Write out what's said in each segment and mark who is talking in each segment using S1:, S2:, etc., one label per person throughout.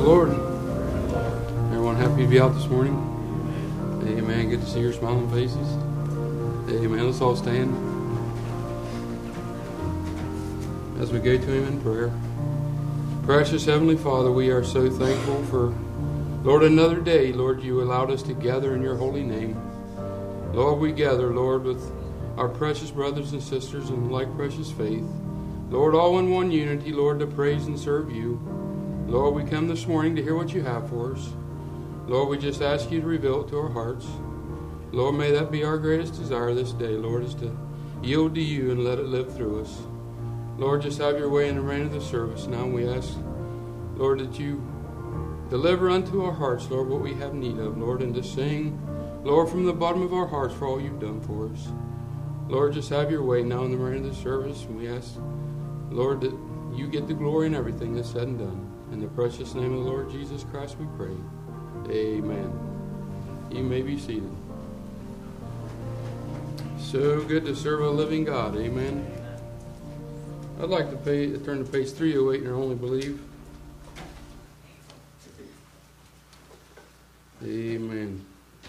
S1: Lord. Everyone happy to be out this morning? Amen. Good to see your smiling faces. Amen. Let's all stand as we go to Him in prayer. Precious Heavenly Father, we are so thankful for, Lord, another day. Lord, you allowed us to gather in your holy name. Lord, we gather, Lord, with our precious brothers and sisters in like precious faith. Lord, all in one unity, Lord, to praise and serve you. Lord, we come this morning to hear what you have for us. Lord, we just ask you to reveal it to our hearts. Lord, may that be our greatest desire this day, Lord, is to yield to you and let it live through us. Lord, just have your way in the reign of the service. Now we ask, Lord, that you deliver unto our hearts, Lord, what we have need of, Lord, and to sing, Lord, from the bottom of our hearts for all you've done for us. Lord, just have your way now in the reign of the service. And we ask, Lord, that you get the glory in everything that's said and done. In the precious name of the Lord Jesus Christ we pray. Amen. You may be seated. So good to serve a living God. Amen. I'd like to turn to page 308 in our Only Believe. Amen.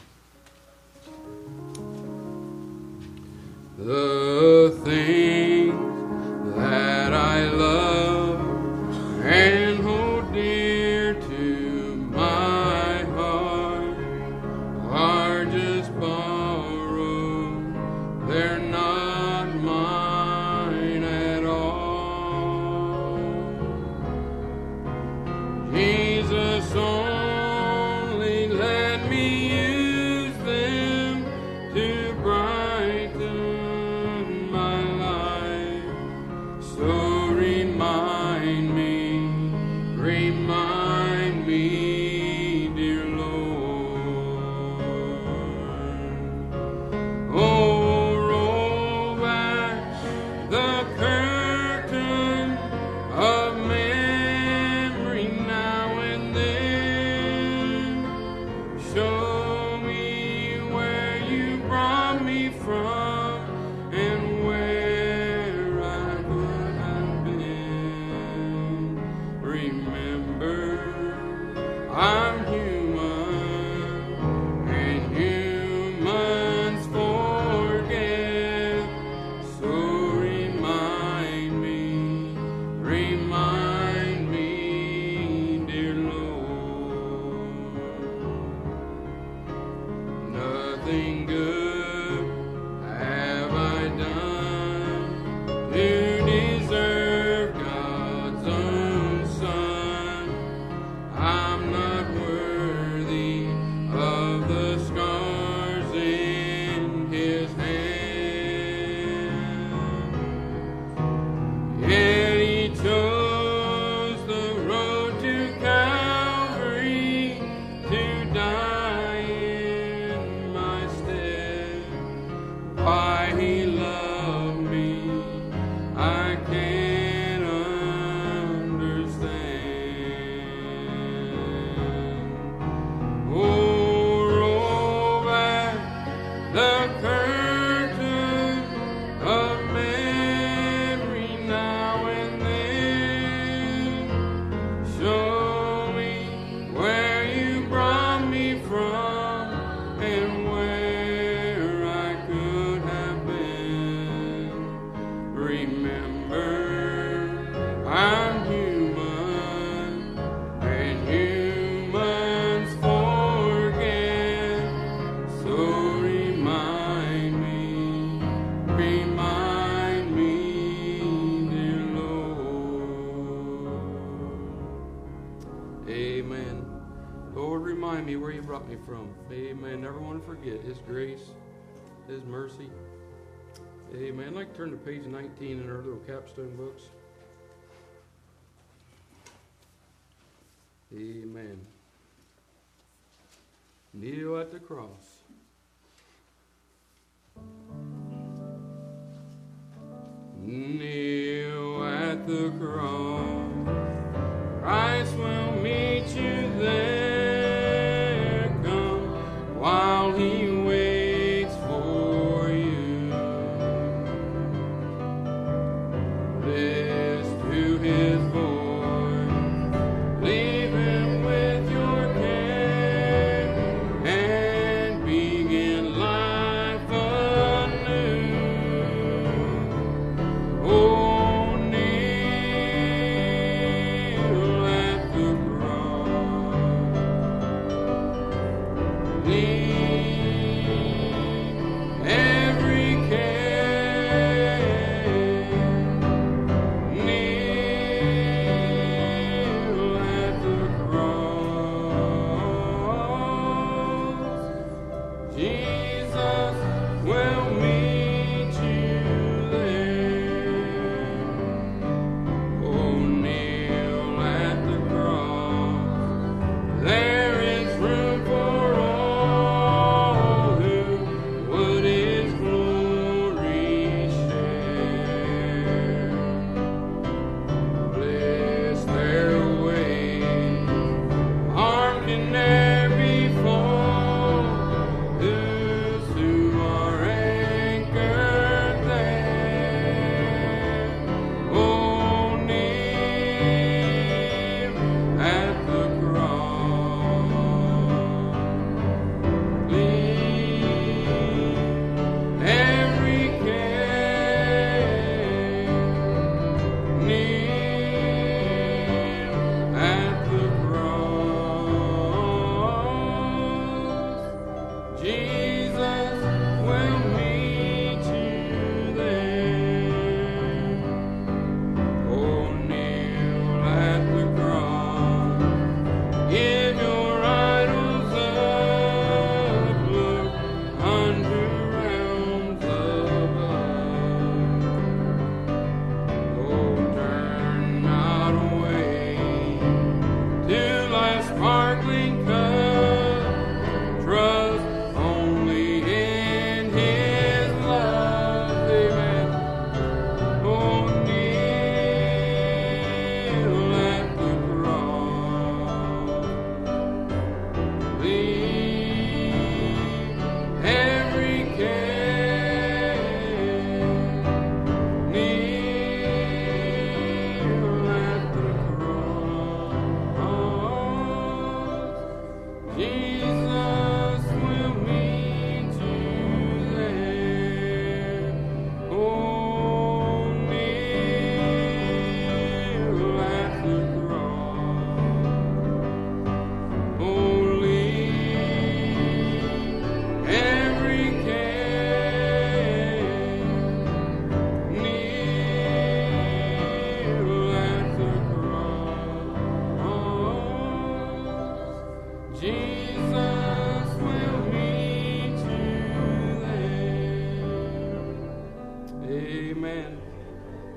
S1: The things that I love and hold dear to my heart are just borrowed. They're not mine at all. Jesus only let me use them to brighten my life. So remind me, dear Lord. Oh, roll back the curtain of memory now and then. Show me where you brought me from and where I would have been. Remember, I'm human, and humans forget. So remind me, dear Lord. Nothing good have I done to deserve God's own Son. I'm not worthy of the scars in His hand. Yet He chose the road to Calvary to die in my stead. Why He loved me, I can't understand. Oh, roll back the curtain of memory now and then. Show me where you brought me from and where I could have been. Remember, I'm human, and humans forget. So remind me, dear Lord. Amen. Lord, remind me where you brought me from. Amen. Never want to forget His grace, His mercy. Amen. I'd like to turn to page 19 in our little capstone books. Amen. Kneel at the cross. Kneel at the cross. Christ will meet you there. Come while He waits for you. Listen to His voice. Leave Him with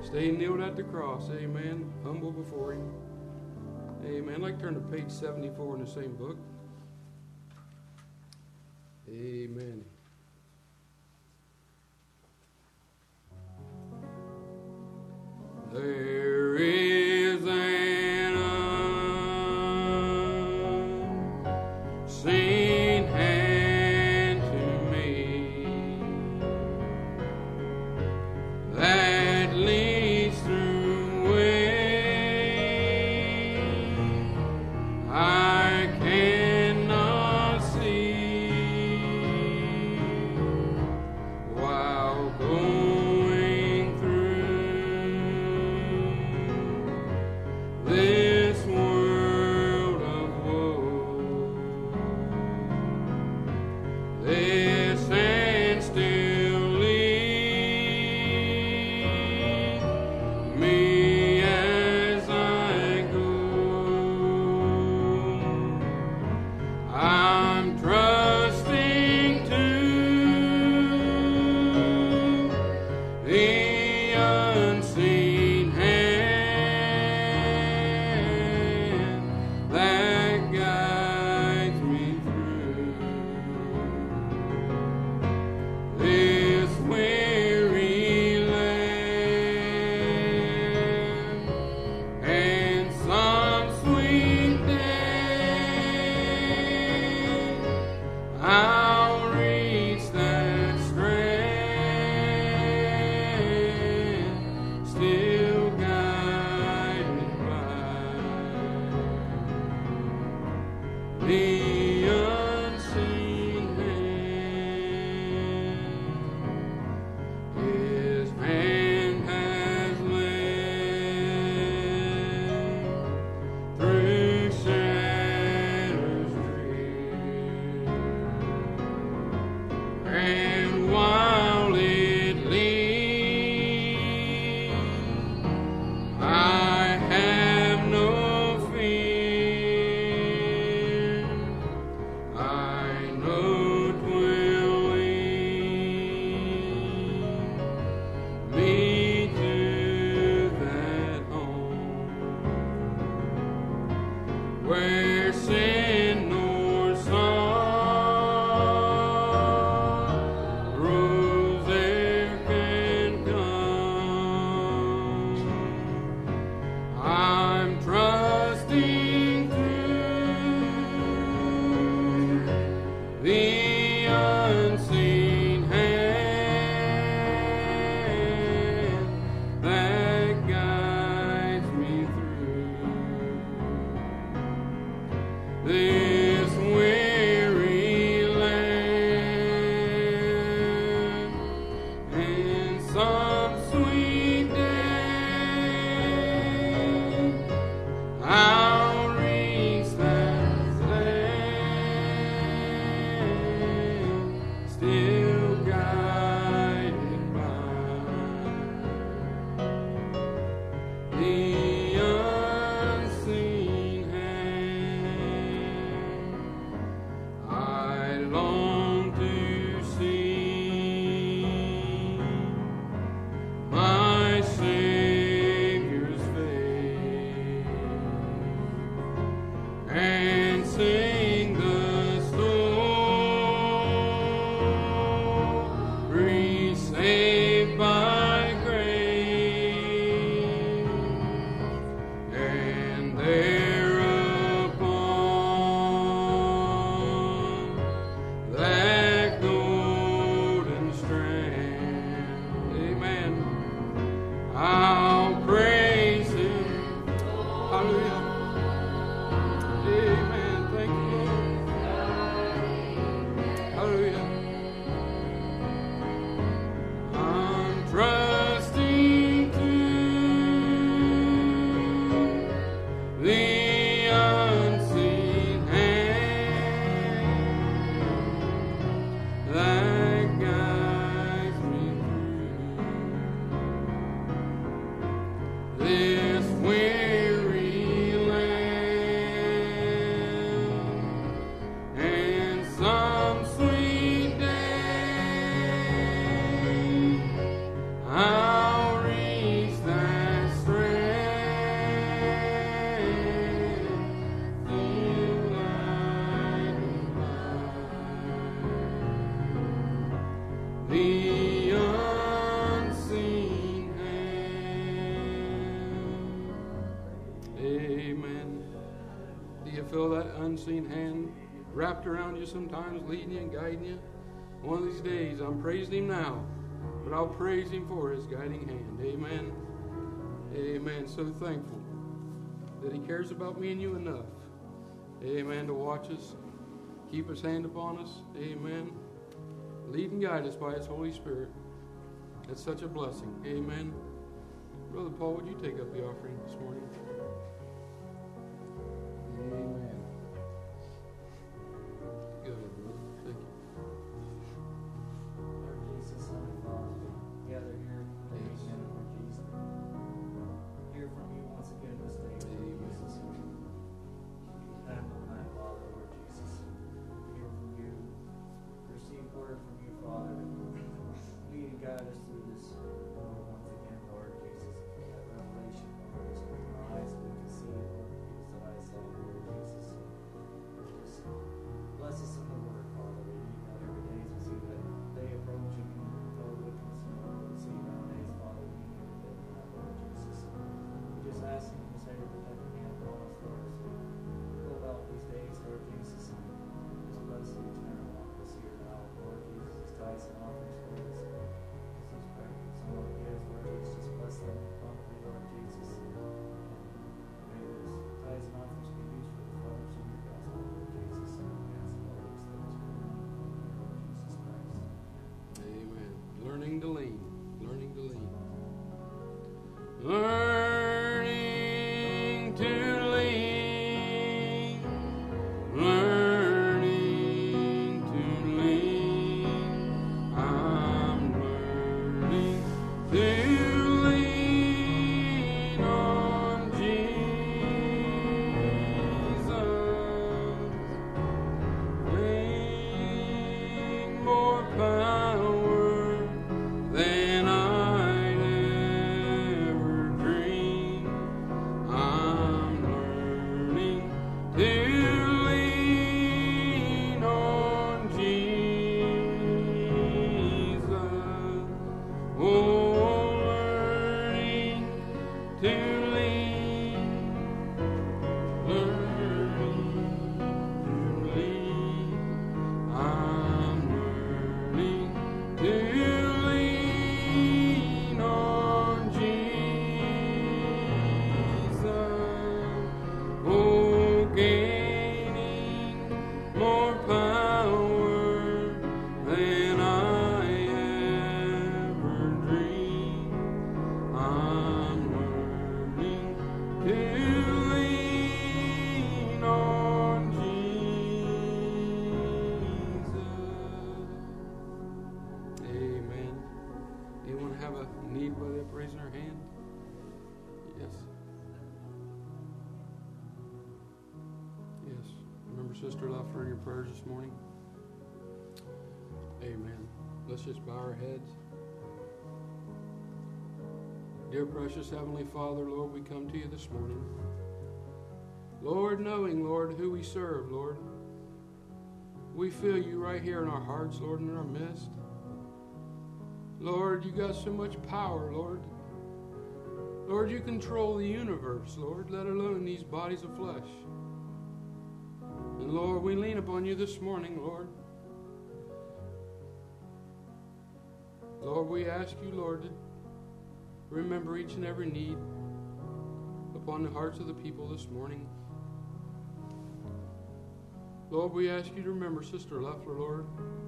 S1: Stay kneeled at the cross. Amen. Humble before Him. Amen. I'd like to turn to page 74 in the same book. Amen. There is an unseen hand to me that leads through ways I cannot see while going through this world of woe. This hand still leads me as I go. I'm trusting to the unseen hand that guides me through this weary land and some sweet day I'll reach that strand, still guided by the unseen hand. His hand has led through shadows drear, and while it leads, I have no fear. I know 'twill lead me to that home where sin nor sorrows there can come. I'm trusting through the unseen hand that guides me through this weary land and some sweet day I'll reach that land, still guided by the unseen hand. I long to see my Savior's face and sing the story saved by grace, and thereupon that golden strand, amen, I'll praise Him. Hallelujah. Amen. Thank you, Lord. Hallelujah. I'm trusting to the unseen hand that guides me through this weary land and some sweet day I'll reach that feel that unseen hand wrapped around you sometimes, leading you and guiding you. One of these days, I'm praising Him now, but I'll praise Him for His guiding hand. Amen. Amen. So thankful that He cares about me and you enough. Amen. To watch us, keep His hand upon us. Amen. Lead and guide us by His Holy Spirit. It's such a blessing. Amen. Brother Paul, would you take up the offering this morning? Amen. Go ahead, brother. Thank you.
S2: Lord Jesus, Heavenly Father, we gather here today again, Lord Jesus. Hear from you once again this day, Lord Jesus. Time to time, Father, Lord Jesus. Hear from you. Receive word from you, Father. Lead and guide us through this, Lord, once again, Lord Jesus. That revelation, Lord, just open our eyes so we can see, Lord, because that eyesight, Lord Jesus. Just bless us in the word, Father. We need that every day as we see that day approaching, Lord, witness, Lord. We see nowadays, Father, we need every day now, Lord Jesus. We just ask you to say to protect the hand upon us, Lord, as we go about these days, Lord Jesus. Just bless each and every one of us here now, Lord Jesus. As tithes and offerings for us. These prayers, Lord, yes, Lord Jesus. Just bless them abundantly, Lord Jesus. May those tithes and offerings be used for the fellowship of your gospel, Lord Jesus. We ask all these things in the name of Lord Jesus Christ.
S1: Amen. Learning to lean. Learning to lean. Learning to lean. Learning to lean. I'm learning to lean on Jesus. Gain more power than I'd ever dreamed. I'm learning to lean on Jesus. Oh, learning to lean, learning to lean. I'm learning to lean on Jesus. Oh, gaining more power than I ever dreamed. I'm learning to lean on Jesus. Amen. Anyone have a need while they're raising their hand? Yes. Yes. Remember Sister Leffler in your prayers this morning? Amen. Let's just bow our heads. Dear precious Heavenly Father, Lord, we come to you this morning. Lord, knowing, Lord, who we serve, Lord. We feel you right here in our hearts, Lord, in our midst. Lord, you got so much power, Lord. Lord, you control the universe, Lord, let alone these bodies of flesh. And Lord, we lean upon you this morning, Lord. Lord, we ask you, Lord, to remember each and every need upon the hearts of the people this morning. Lord, we ask you to remember Sister Leffler, Lord.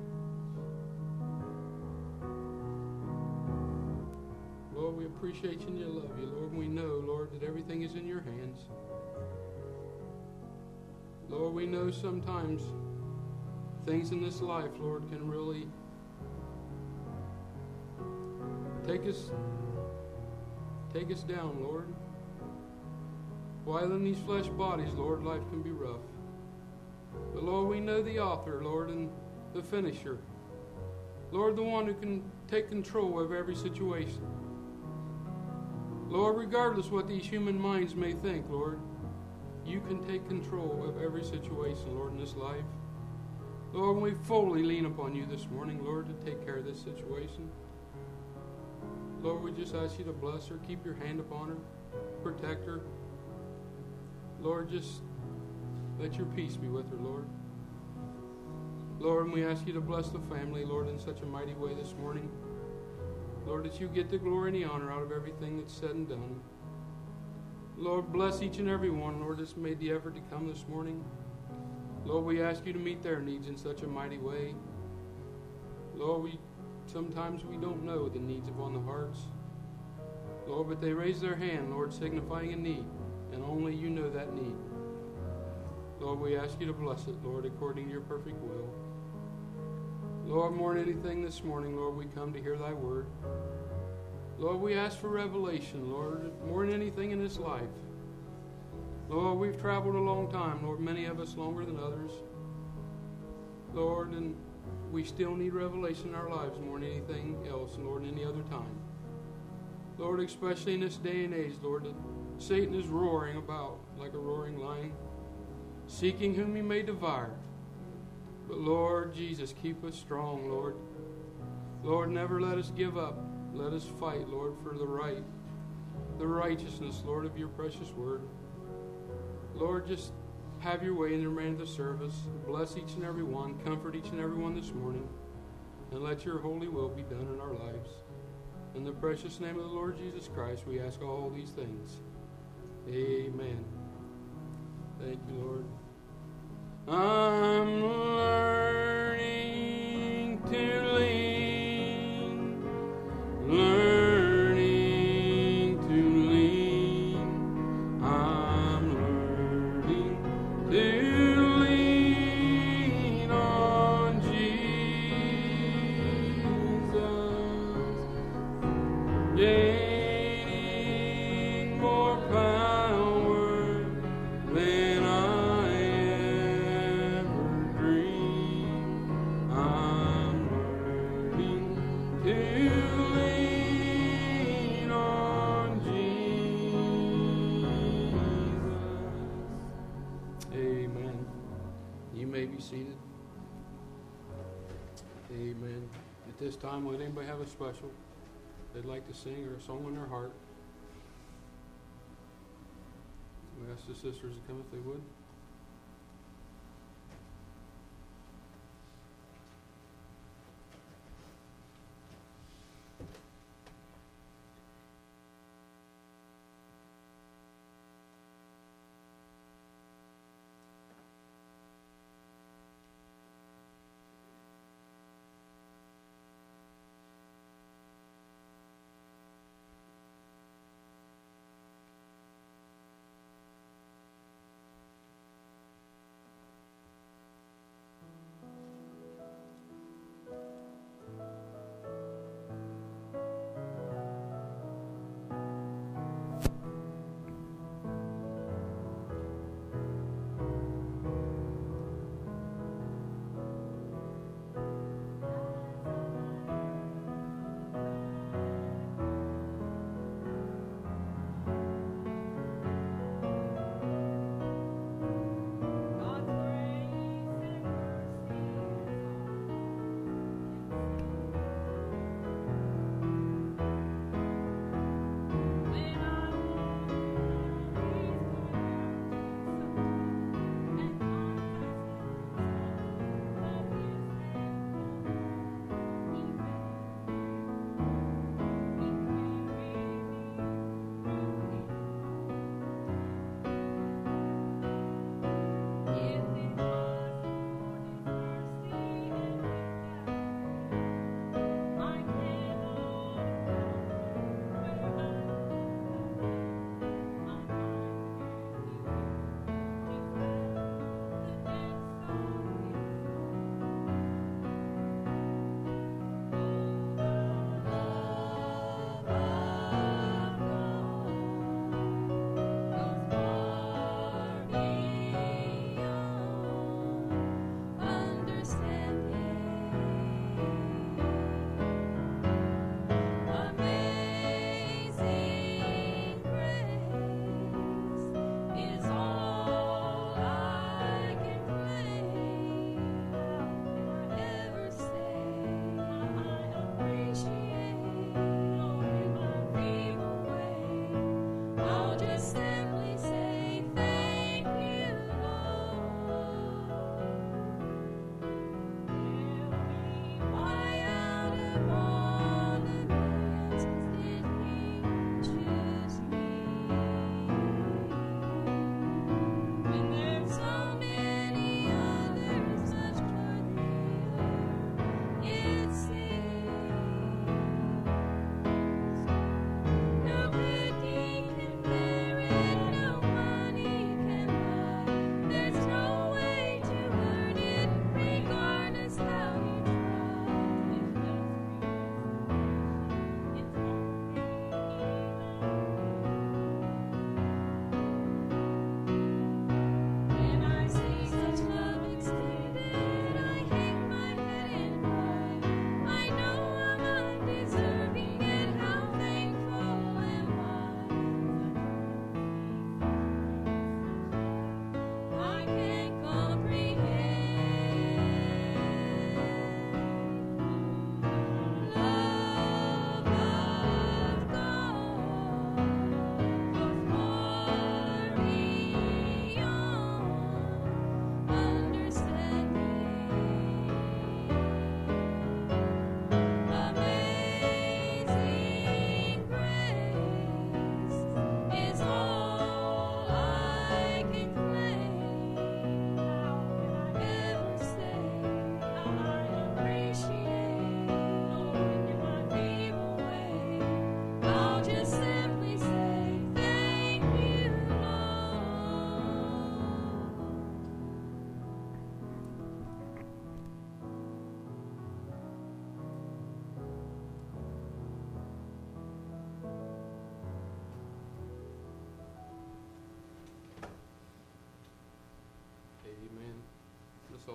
S1: Lord, we appreciate you and you love you, Lord. We know, Lord, that everything is in your hands. Lord, we know sometimes things in this life, Lord, can really take us down, Lord. While in these flesh bodies, Lord, life can be rough. But Lord, we know the author, Lord, and the finisher. Lord, the one who can take control of every situation. Lord, regardless what these human minds may think, Lord, you can take control of every situation, Lord, in this life. Lord, we fully lean upon you this morning, Lord, to take care of this situation. Lord, we just ask you to bless her, keep your hand upon her, protect her. Lord, just Let your peace be with her, Lord. Lord, and we ask you to bless the family, Lord, in such a mighty way this morning. Lord, that you get the glory and the honor out of everything that's said and done. Lord, bless each and every one, Lord, that's made the effort to come this morning. Lord, we ask you to meet their needs in such a mighty way. Lord, sometimes we don't know the needs upon the hearts. Lord, but they raise their hand, Lord, signifying a need, and only you know that need. Lord, we ask you to bless it, Lord, according to your perfect will. Lord, more than anything this morning, Lord, we come to hear thy word. Lord, we ask for revelation, Lord, more than anything in this life. Lord, we've traveled a long time, Lord, many of us longer than others. Lord, and we still need revelation in our lives more than anything else, Lord, than any other time. Lord, especially in this day and age, Lord, that Satan is roaring about like a roaring lion, seeking whom he may devour. But Lord Jesus, keep us strong, Lord. Lord, never let us give up. Let us fight, Lord, for the righteousness, Lord, of your precious word. Lord, just have your way in the remainder of the service. Bless each and every one. Comfort each and every one this morning. And let your holy will be done in our lives. In the precious name of the Lord Jesus Christ, we ask all these things. Amen. Thank you, Lord. I'm learning to lean, learning to lean. I'm learning to lean on Jesus, gaining more power than I seated. Amen. At this time, would anybody have a special they'd like to sing or a song in their heart? We ask the sisters to come if they would.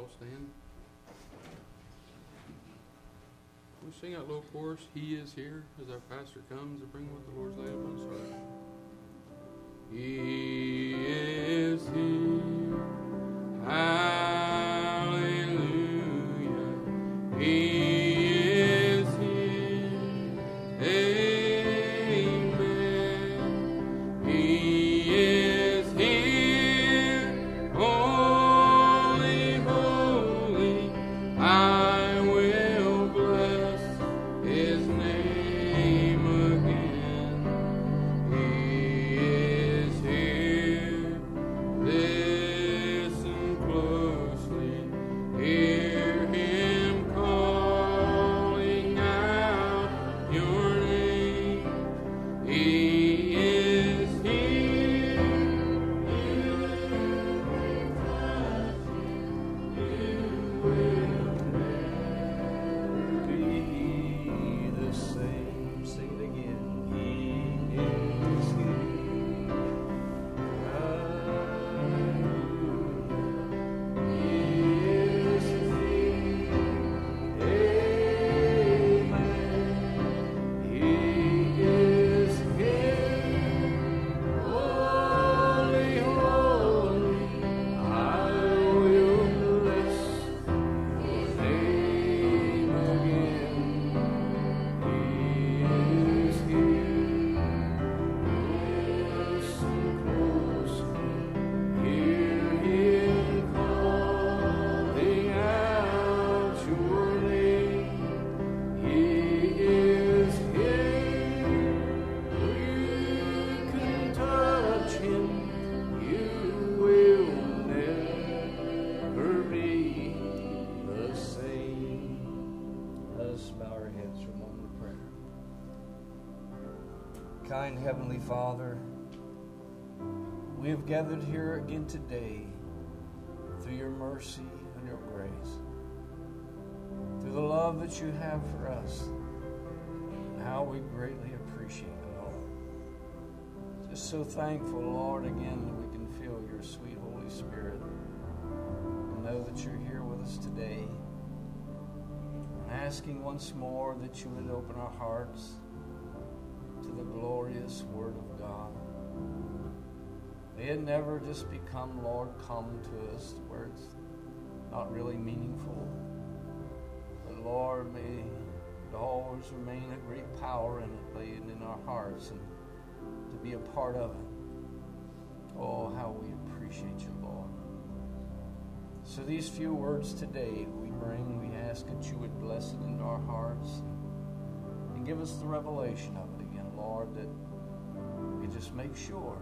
S1: all stand. We sing that little chorus, He is here, as our pastor comes to bring what the Lord's laid upon his heart. He is here. Hallelujah. He is here. Amen. He is here. Holy, holy. I will bless his name again. He is here. Listen closely. Hear him calling out your name. He is here.
S2: Be the same. Sing it again. He is here. Hallelujah. He is here. Amen. He is here. Holy, holy. I will bless your name again. He is here. Listen closely. Hear him calling out your name. He is here. You can touch him. You will never be the same. Let us bow our heads for a moment of prayer. Kind Heavenly Father, we have gathered here again today through your mercy and your grace, through the love that you have for us, and how we greatly appreciate it, Lord. Just so thankful, Lord, again that we can feel your sweet Holy Spirit and know that you're here with us today, and asking once more that you would open our hearts to the glorious Word of God. May it never just become, Lord, come to us where it's not really meaningful. But Lord, may it always remain a great power in it, laid in our hearts, and to be a part of it. Oh, how we appreciate you, Lord. So these few words today we bring, we ask that you would bless it into our hearts and give us the revelation of it again, Lord, that we just make sure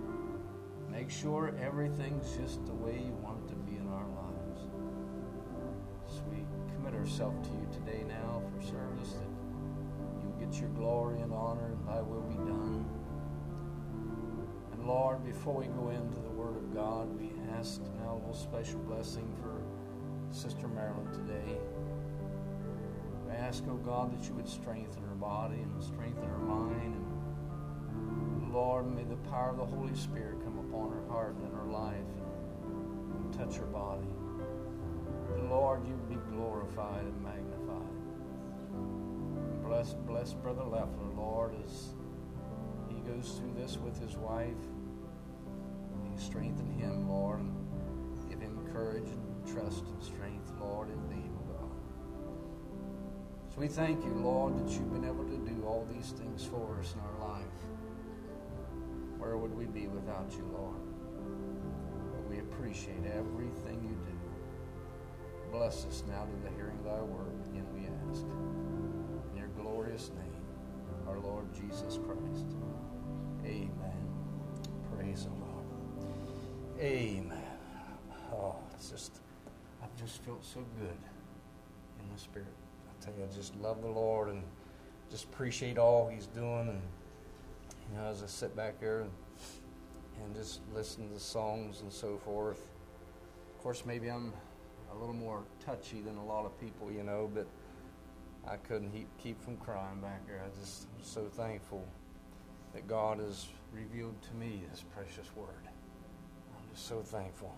S2: everything's just the way you want it to be in our lives. So we commit ourselves to you today now for service, that you get your glory and honor and thy will be done. And Lord, before we go into the Word of God, we ask now a little special blessing for Sister Marilyn today. We ask, oh God, that you would strengthen her body and strengthen her mind. And Lord, may the power of the Holy Spirit come upon her heart and her life and touch her body. And Lord, you be glorified and magnified. And bless Brother Leffler, Lord, as he goes through this with his wife. May you strengthen him, Lord, and give him courage and trust and strength, Lord, in thee, O God. So we thank you, Lord, that you've been able to do all these things for us in our life. Where would we be without you, Lord? But we appreciate everything you do. Bless us now to the hearing of thy word. Again we ask. In your glorious name, our Lord Jesus Christ. Amen. Praise the Lord. Amen. Oh, I've just felt so good in the Spirit. I tell you, I just love the Lord and just appreciate all he's doing. And you know, as I sit back there and just listen to the songs and so forth. Of course, maybe I'm a little more touchy than a lot of people, you know, but I couldn't keep from crying back there. I'm so thankful that God has revealed to me this precious word. I'm just so thankful.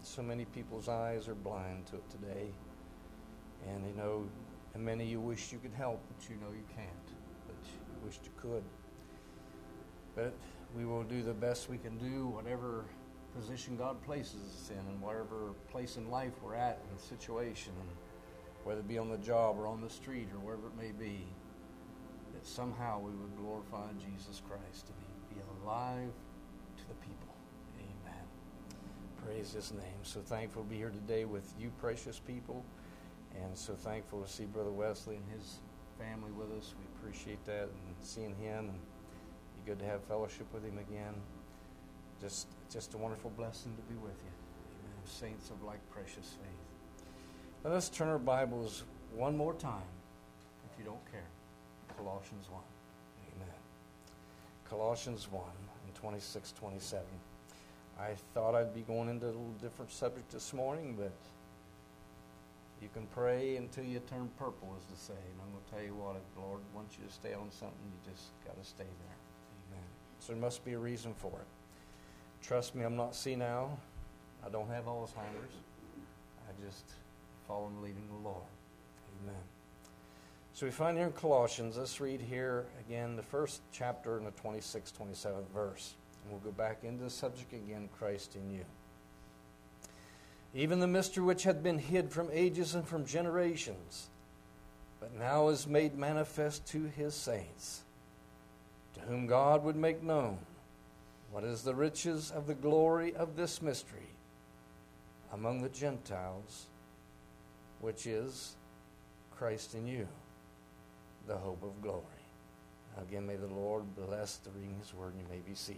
S3: So many people's eyes are blind to it today. And and many you wish you could help, but you know you can't. But you wished you could. But we will do the best we can do, whatever position God places us in, and whatever place in life we're at in the situation, and whether it be on the job or on the street or wherever it may be, that somehow we would glorify Jesus Christ and He'd be alive to the people. Amen. Praise His name. So thankful to be here today with you precious people, and so thankful to see Brother Wesley and his family with us. We appreciate that, and seeing him, and be good to have fellowship with him again. Just a wonderful blessing to be with you. Amen. Saints of like precious faith. Let us turn our Bibles one more time, if you don't care. Colossians 1. Amen. Colossians 1 and 26, 27. I thought I'd be going into a little different subject this morning, but you can pray until you turn purple, as to say. And I'm going to tell you what, if the Lord wants you to stay on something, you just got to stay there. Amen. So there must be a reason for it. Trust me, I'm not senile. I don't have Alzheimer's. I just follow and leading the Lord. Amen. So we find here in Colossians, let's read here again the first chapter and the 26th, 27th verse. And we'll go back into the subject again, Christ in you. Even the mystery which had been hid from ages and from generations, but now is made manifest to His saints, to whom God would make known what is the riches of the glory of this mystery among the Gentiles, which is Christ in you, the hope of glory. Again, may the Lord bless the reading of His word, and you may be seated.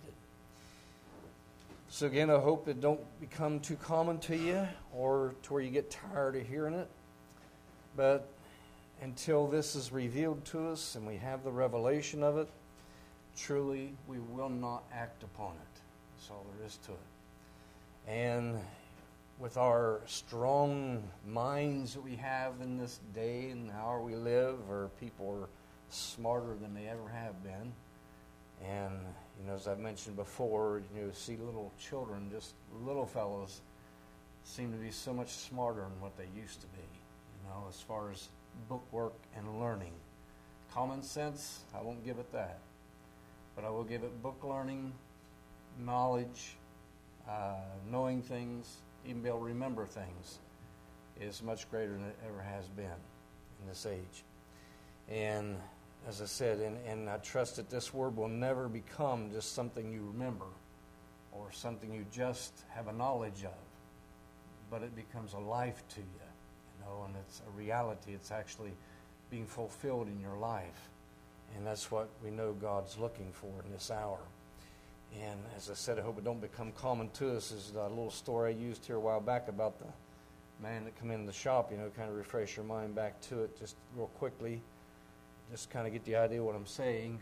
S3: So again, I hope it don't become too common to you or to where you get tired of hearing it. But until this is revealed to us and we have the revelation of it, truly we will not act upon it. That's all there is to it. And with our strong minds that we have in this day and hour we live, or people are smarter than they ever have been. And, as I've mentioned before, see little children, just little fellows, seem to be so much smarter than what they used to be, as far as book work and learning. Common sense, I won't give it that. But I will give it book learning, knowledge, knowing things, even be able to remember things, is much greater than it ever has been in this age. And as I said, and I trust that this word will never become just something you remember or something you just have a knowledge of, but it becomes a life to you, and it's a reality. It's actually being fulfilled in your life. And that's what we know God's looking for in this hour. And as I said, I hope it don't become common to us. There's a little story I used here a while back about the man that come in the shop, kind of refresh your mind back to it just real quickly. Just kind of get the idea of what I'm saying.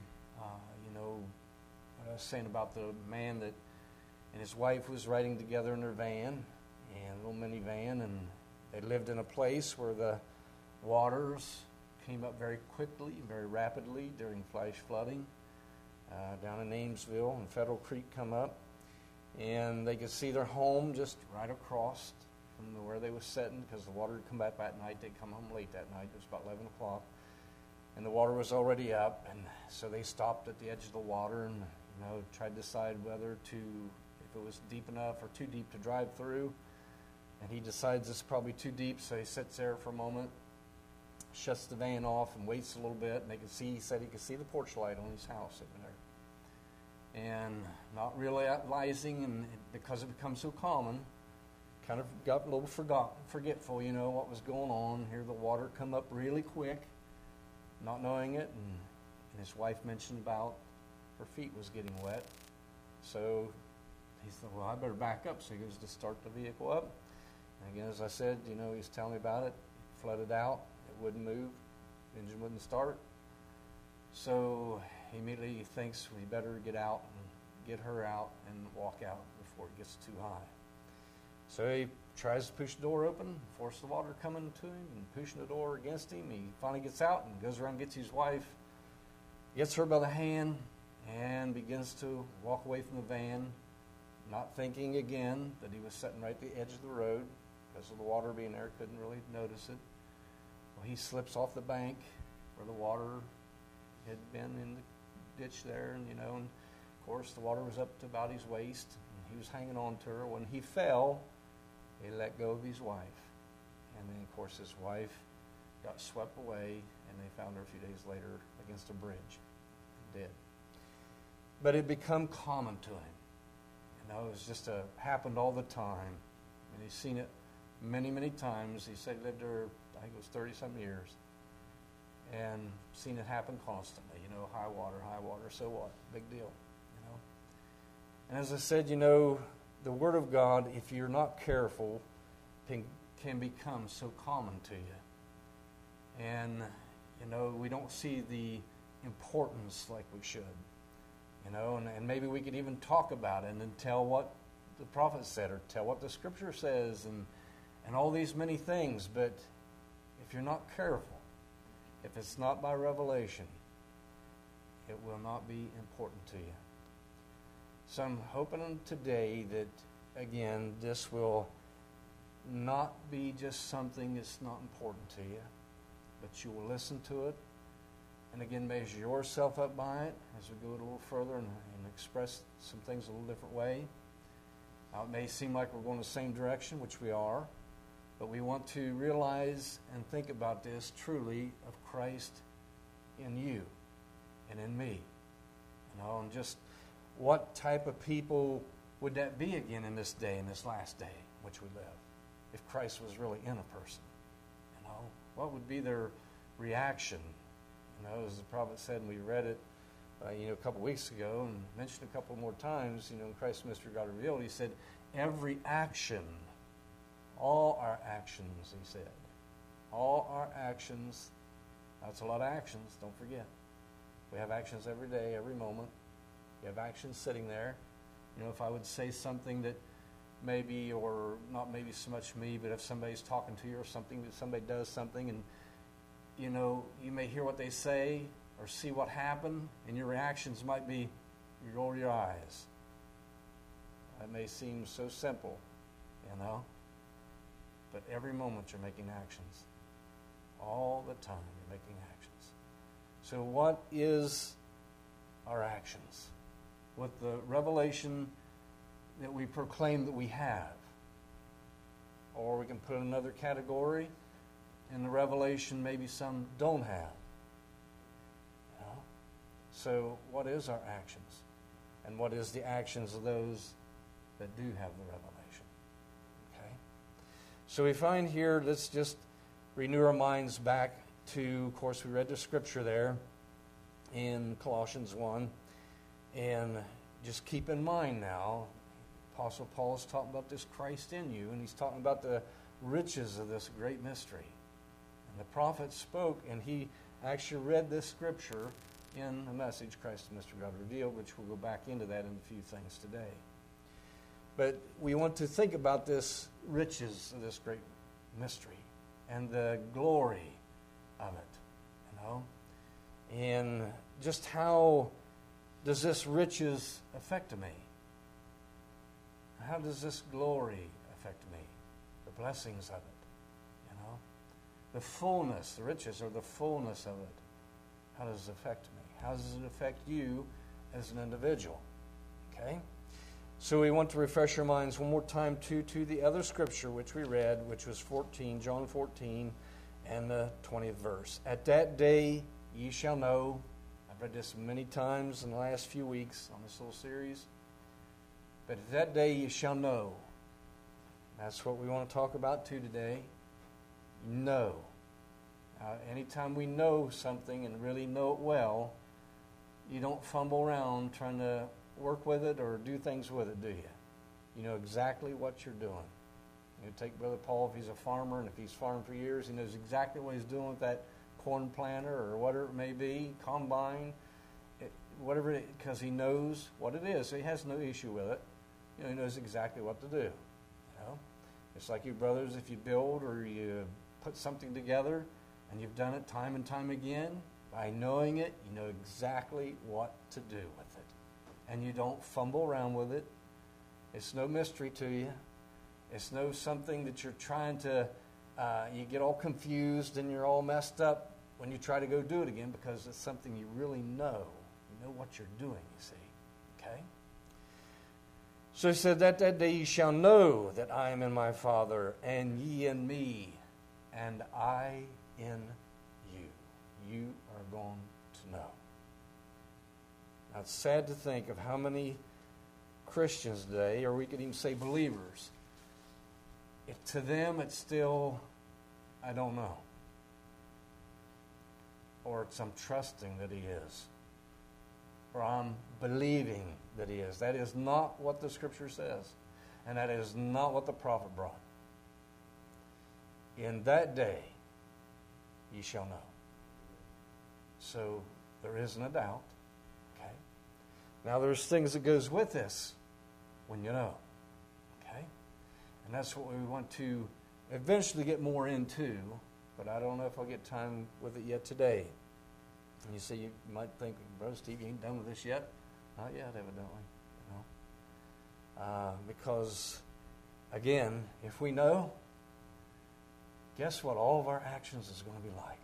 S3: I was saying about the man that and his wife was riding together in their van, and a little minivan, and they lived in a place where the waters came up very quickly, very rapidly during flash flooding down in Amesville, and Federal Creek come up, and they could see their home just right across from where they was sitting, because the water would come back that night. They'd come home late that night. It was about 11 o'clock. And the water was already up, and so they stopped at the edge of the water and, tried to decide whether to, if it was deep enough or too deep to drive through. And he decides it's probably too deep, so he sits there for a moment, shuts the van off, and waits a little bit. And he said he could see the porch light on his house sitting there. And not realizing, and because it becomes so common, kind of got a little forgetful, what was going on. Hear the water come up really quick, not knowing it, and his wife mentioned about her feet was getting wet. So he said, well, I better back up. So he goes to start the vehicle up. And again, as I said, he was telling me about it. It flooded out. It wouldn't move. The engine wouldn't start. So he immediately thinks we better get out and get her out and walk out before it gets too high. So he tries to push the door open, force the water coming to him, and pushing the door against him. He finally gets out and goes around and gets his wife, gets her by the hand, and begins to walk away from the van, not thinking again that he was sitting right at the edge of the road because of the water being there, couldn't really notice it. Well, he slips off the bank where the water had been in the ditch there, and and of course the water was up to about his waist, and he was hanging on to her. When he fell, he let go of his wife, and then of course his wife got swept away, and they found her a few days later against a bridge, dead. But it become common to him. It was just happened all the time, and he's seen it many, many times. He said he lived there, I think it was 30-some years, and seen it happen constantly. High water, so what? Big deal, And as I said, the Word of God, if you're not careful, can become so common to you. And, we don't see the importance like we should. And maybe we could even talk about it and tell what the prophet said or tell what the Scripture says and all these many things. But if you're not careful, if it's not by revelation, it will not be important to you. So I'm hoping today that, again, this will not be just something that's not important to you, but you will listen to it, and again measure yourself up by it as we go a little further and express some things a little different way. Now, it may seem like we're going the same direction, which we are, but we want to realize and think about this truly of Christ in you and in me. And just what type of people would that be again in this day, in this last day in which we live, if Christ was really in a person? What would be their reaction? As the prophet said, and we read it a couple weeks ago and mentioned a couple more times, in Christ's Mystery God Revealed, he said, every action, all our actions, he said. All our actions, that's a lot of actions, don't forget. We have actions every day, every moment. You have actions sitting there. If I would say something that maybe, or not maybe so much me, but if somebody's talking to you or something, that somebody does something and you may hear what they say or see what happened, and your reactions might be, you roll your eyes. That may seem so simple, but every moment you're making actions. All the time you're making actions. So what is our actions? With the revelation that we proclaim that we have. Or we can put in another category, in the revelation maybe some don't have. So what is our actions? And what is the actions of those that do have the revelation? Okay. So we find here, let's just renew our minds back to, of course, we read the Scripture there in Colossians 1. And just keep in mind now, Apostle Paul is talking about this Christ in you, and he's talking about the riches of this great mystery. And the prophet spoke, and he actually read this Scripture in the message, Christ the Mystery God Revealed, which we'll go back into that in a few things today. But we want to think about this riches of this great mystery and the glory of it, and just how does this riches affect me? How does this glory affect me? The blessings of it, the fullness, the riches or the fullness of it. How does it affect me? How does it affect you as an individual? Okay? So we want to refresh our minds one more time to the other Scripture which we read, which was 14, John 14, and the 20th verse. At that day ye shall know. I've read this many times in the last few weeks on this little series. But at that day you shall know. That's what we want to talk about too today. Know. Now, anytime we know something and really know it well, you don't fumble around trying to work with it or do things with it, do you? You know exactly what you're doing. You take Brother Paul, if he's a farmer, and if he's farmed for years, he knows exactly what he's doing with that corn planter or whatever it may be, combine, whatever, because he knows what it is. So he has no issue with it. He knows exactly what to do. It's like you brothers, if you build or you put something together, and you've done it time and time again, by knowing it, you know exactly what to do with it. And you don't fumble around with it. It's no mystery to you. It's no something that you're trying to, you get all confused and you're all messed up when you try to go do it again, because it's something you really know. You know what you're doing, you see. Okay? So he said, that day ye shall know that I am in my Father, and ye in me, and I in you. You are going to know. Now, it's sad to think of how many Christians today, or we could even say believers, to them it's still, I don't know. Or it's I'm trusting that He is. Or I'm believing that He is. That is not what the Scripture says. And that is not what the prophet brought. In that day, ye shall know. So, there isn't a doubt. Okay? Now, there's things that goes with this when you know. Okay? And that's what we want to eventually get more into. But I don't know if I'll get time with it yet today. And you see, you might think, Brother Steve, you ain't done with this yet. Not yet, evidently. Because, again, if we know, guess what all of our actions is going to be like?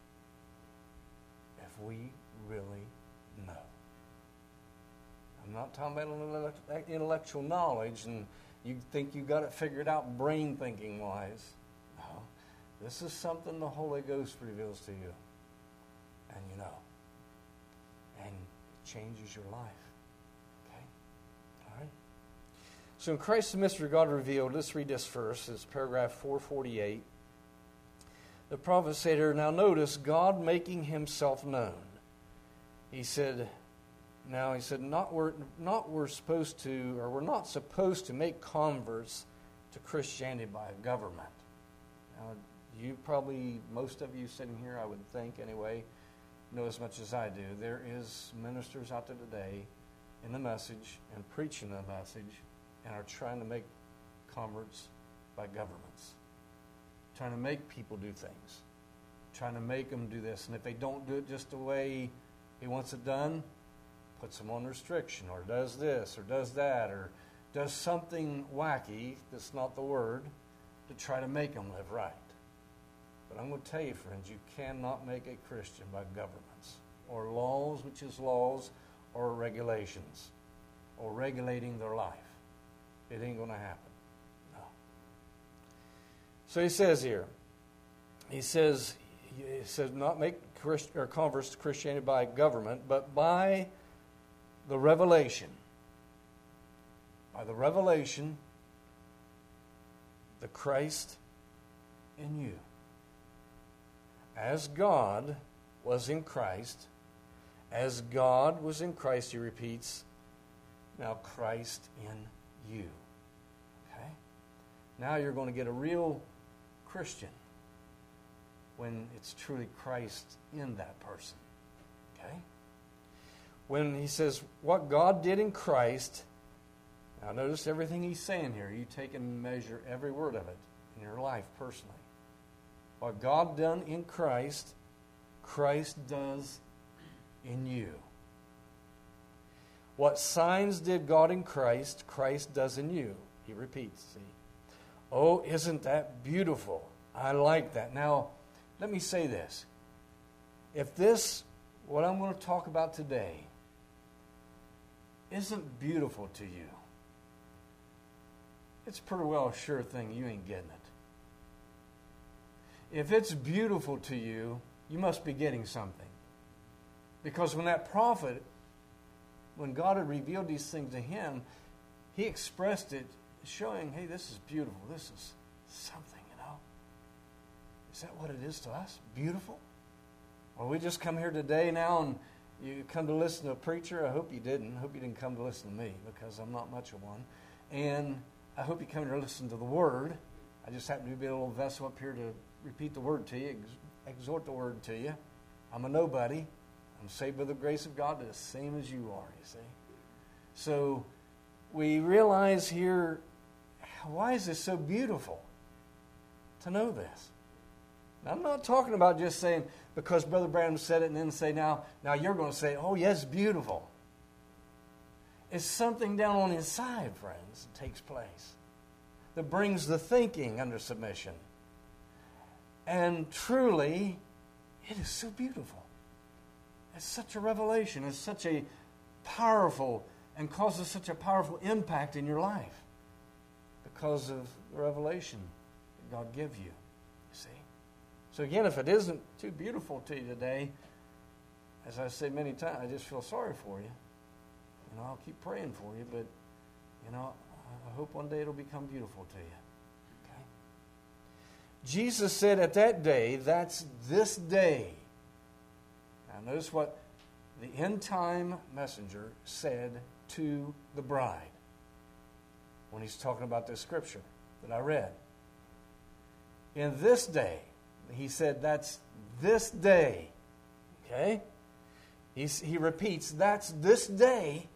S3: If we really know. I'm not talking about intellectual knowledge and you think you got it figured out brain thinking wise. No. This is something the Holy Ghost reveals to you. And you know. And it changes your life. Okay? All right? So in Christ the mystery God revealed, let's read this verse. It's paragraph 448. The prophet said here, now notice, God making Himself known. He said, we're not supposed to make converts to Christianity by a government. Now, most of you sitting here, I would think anyway, know as much as I do. There is ministers out there today in the message and preaching the message and are trying to make converts by governments. Trying to make people do things. Trying to make them do this. And if they don't do it just the way He wants it done, puts them on restriction, or does this, or does that, or does something wacky that's not the word to try to make them live right. But I'm going to tell you, friends, you cannot make a Christian by governments, or laws, which is laws, or regulations, or regulating their life. It ain't going to happen. No. So he says here, he says not make converts to Christianity by government, but by the revelation. By the revelation, the Christ in you. As God was in Christ, as God was in Christ, he repeats, now Christ in you. Okay? Now you're going to get a real Christian when it's truly Christ in that person. Okay? When he says, what God did in Christ, now notice everything he's saying here. You take and measure every word of it in your life personally. What God done in Christ, Christ does in you. What signs did God in Christ, Christ does in you. He repeats, see. Oh, isn't that beautiful? I like that. Now, let me say this. If this, what I'm going to talk about today, isn't beautiful to you, it's pretty well a sure thing you ain't getting it. If it's beautiful to you, you must be getting something. Because when that prophet, when God had revealed these things to him, he expressed it, showing, hey, this is beautiful. This is something, you know. Is that what it is to us? Beautiful? Or we just come here today now and you come to listen to a preacher. I hope you didn't. I hope you didn't come to listen to me because I'm not much of one. And I hope you come here to listen to the Word. I just happen to be a little vessel up here to repeat the Word to you, exhort the Word to you. I'm a nobody. I'm saved by the grace of God, the same as you are, you see. So we realize here, why is this so beautiful to know this? Now, I'm not talking about just saying, because Brother Branham said it, and then say, now you're going to say, oh, yes, beautiful. It's something down on the inside, friends, that takes place, that brings the thinking under submission. And truly, it is so beautiful. It's such a revelation. It's such a powerful, and causes such a powerful impact in your life because of the revelation that God gives you. You see? So again, if it isn't too beautiful to you today, as I say many times, I just feel sorry for you. You know, I'll keep praying for you, but, you know, I hope one day it'll become beautiful to you. Okay? Jesus said at that day, that's this day. Now notice what the end-time messenger said to the bride when he's talking about this scripture that I read. In this day, he said that's this day. Okay? He repeats, that's this day.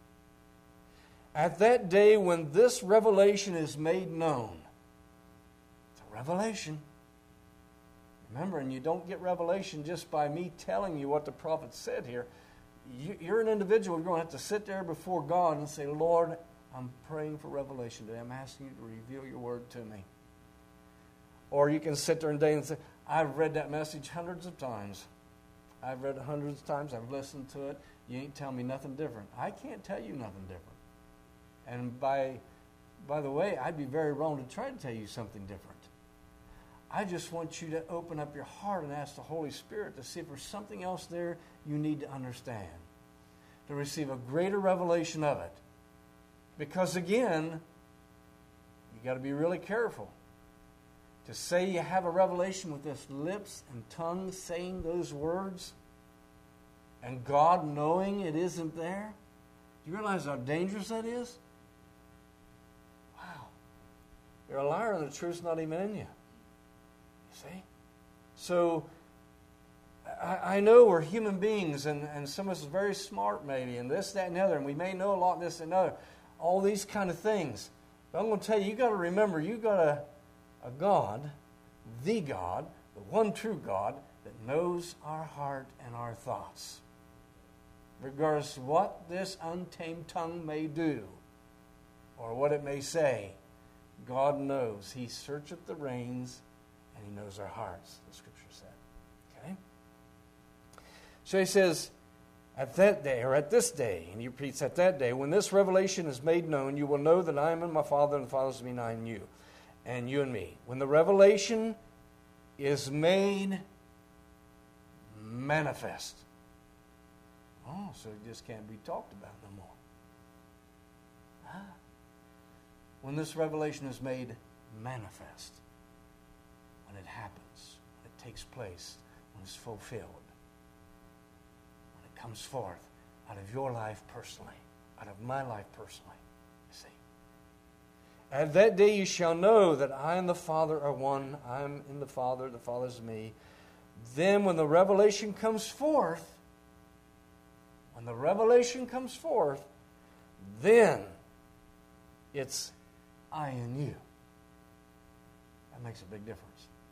S3: At that day when this revelation is made known. It's a revelation. Remember, and you don't get revelation just by me telling you what the prophet said here. You're an individual. You're going to have to sit there before God and say, Lord, I'm praying for revelation today. I'm asking you to reveal your word to me. Or you can sit there today and say, I've read that message hundreds of times. I've read it hundreds of times. I've listened to it. You ain't telling me nothing different. I can't tell you nothing different. And by the way, I'd be very wrong to try to tell you something different. I just want you to open up your heart and ask the Holy Spirit to see if there's something else there you need to understand, to receive a greater revelation of it. Because again, you got to be really careful. To say you have a revelation with this lips and tongue saying those words, and God knowing it isn't there, do you realize how dangerous that is? Wow. You're a liar and the truth's not even in you. See? So, I know we're human beings, and some of us are very smart maybe, and this, that, and the other, and we may know a lot, this, and other, all these kind of things. But I'm going to tell you, you got to remember, you got a God, the one true God, that knows our heart and our thoughts. Regardless of what this untamed tongue may do, or what it may say, God knows. He searcheth the reins, and He knows our hearts, the Scripture said. Okay? So He says, at that day, or at this day, and He repeats, at that day, when this revelation is made known, you will know that I am in my Father, and the Father is in me, and I in you, and you in me. When the revelation is made manifest. Oh, so it just can't be talked about no more. When this revelation is made manifest, when it happens, when it takes place, when it's fulfilled, when it comes forth out of your life personally, out of my life personally, you see. At that day you shall know that I and the Father are one. I am in the Father is in me. Then when the revelation comes forth, then it's I in you. That makes a big difference.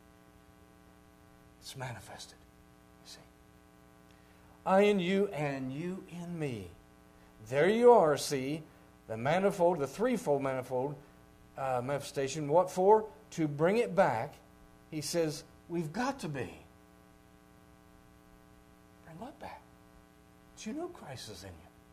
S3: It's manifested, you see. I in you and you in me. There you are, see, the threefold manifold manifestation. What for? To bring it back. He says, we've got to be. Bring what back? Do you know Christ is in you?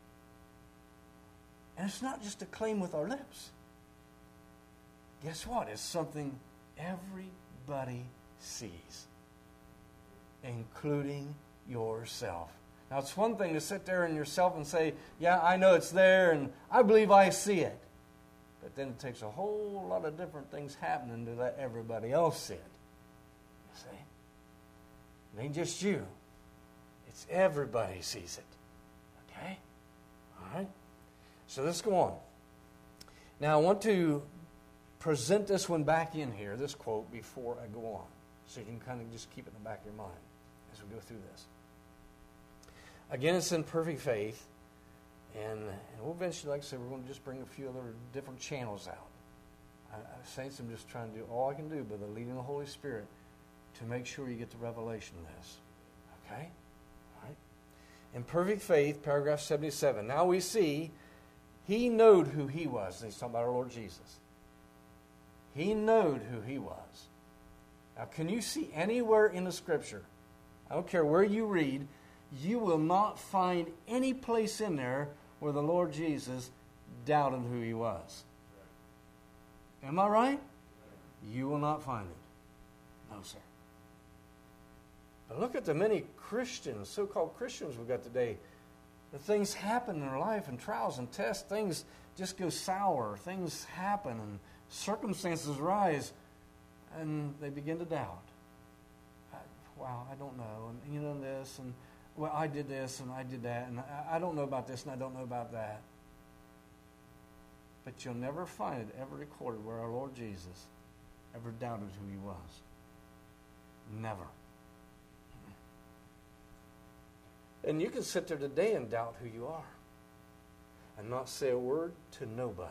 S3: And it's not just a claim with our lips. Guess what? It's something everybody sees, including yourself. Now, it's one thing to sit there in yourself and say, yeah, I know it's there, and I believe I see it. But then it takes a whole lot of different things happening to let everybody else see it. You see? It ain't just you. It's everybody sees it. Okay? All right? So let's go on. Now, I want to present this one back in here, this quote, before I go on. So you can kind of just keep it in the back of your mind as we go through this. Again, it's in perfect faith. And we'll eventually, like I said, we're going to just bring a few other different channels out. Saints, I'm just trying to do all I can do by the leading of the Holy Spirit to make sure you get the revelation of this. Okay? All right. In perfect faith, paragraph 77. Now we see He knowed who he was. He's talking about our Lord Jesus. He knowed who he was. Now, can you see anywhere in the Scripture, I don't care where you read, you will not find any place in there where the Lord Jesus doubted who he was. Am I right? You will not find it. No, sir. But look at the many Christians, so-called Christians we've got today. The things happen in their life, and trials and tests, things just go sour. Things happen, and circumstances rise, and they begin to doubt. Wow, I don't know, and you know this, and well, I did this, and I did that, and I don't know about this, and I don't know about that. But you'll never find it ever recorded where our Lord Jesus ever doubted who he was. Never. And you can sit there today and doubt who you are and not say a word to nobody.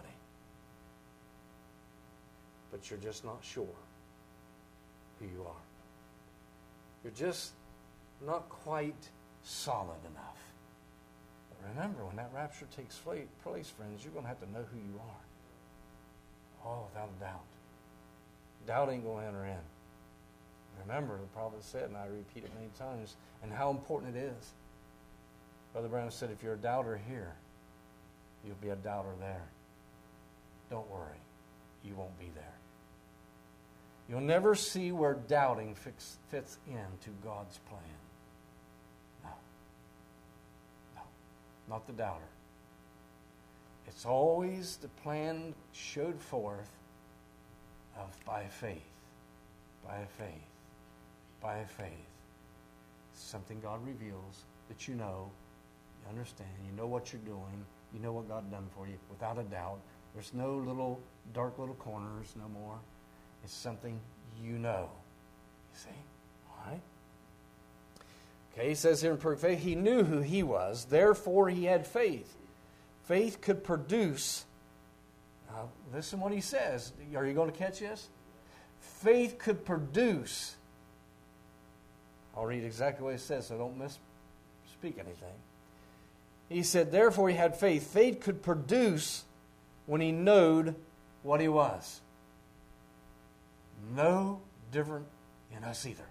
S3: But you're just not sure who you are. You're just not quite solid enough. But remember, when that rapture takes place, friends, you're going to have to know who you are. Oh, without a doubt. Doubt ain't going to enter in. Remember, the prophet said, and I repeat it many times, and how important it is. Brother Branham said, if you're a doubter here, you'll be a doubter there. Don't worry. You won't be there. You'll never see where doubting fits into God's plan. No. No. Not the doubter. It's always the plan showed forth of by faith. By faith. By faith. Something God reveals that you know, you understand, you know what you're doing, you know what God done for you, without a doubt. There's no little dark little corners no more. It's something you know. You see? All right? Okay, he says here in perfect faith, he knew who he was, therefore he had faith. Faith could produce. Now, listen what he says. Are you going to catch this? Faith could produce. I'll read exactly what it says, so don't misspeak anything. He said, therefore he had faith. Faith could produce when he knowed what he was. No different in us either.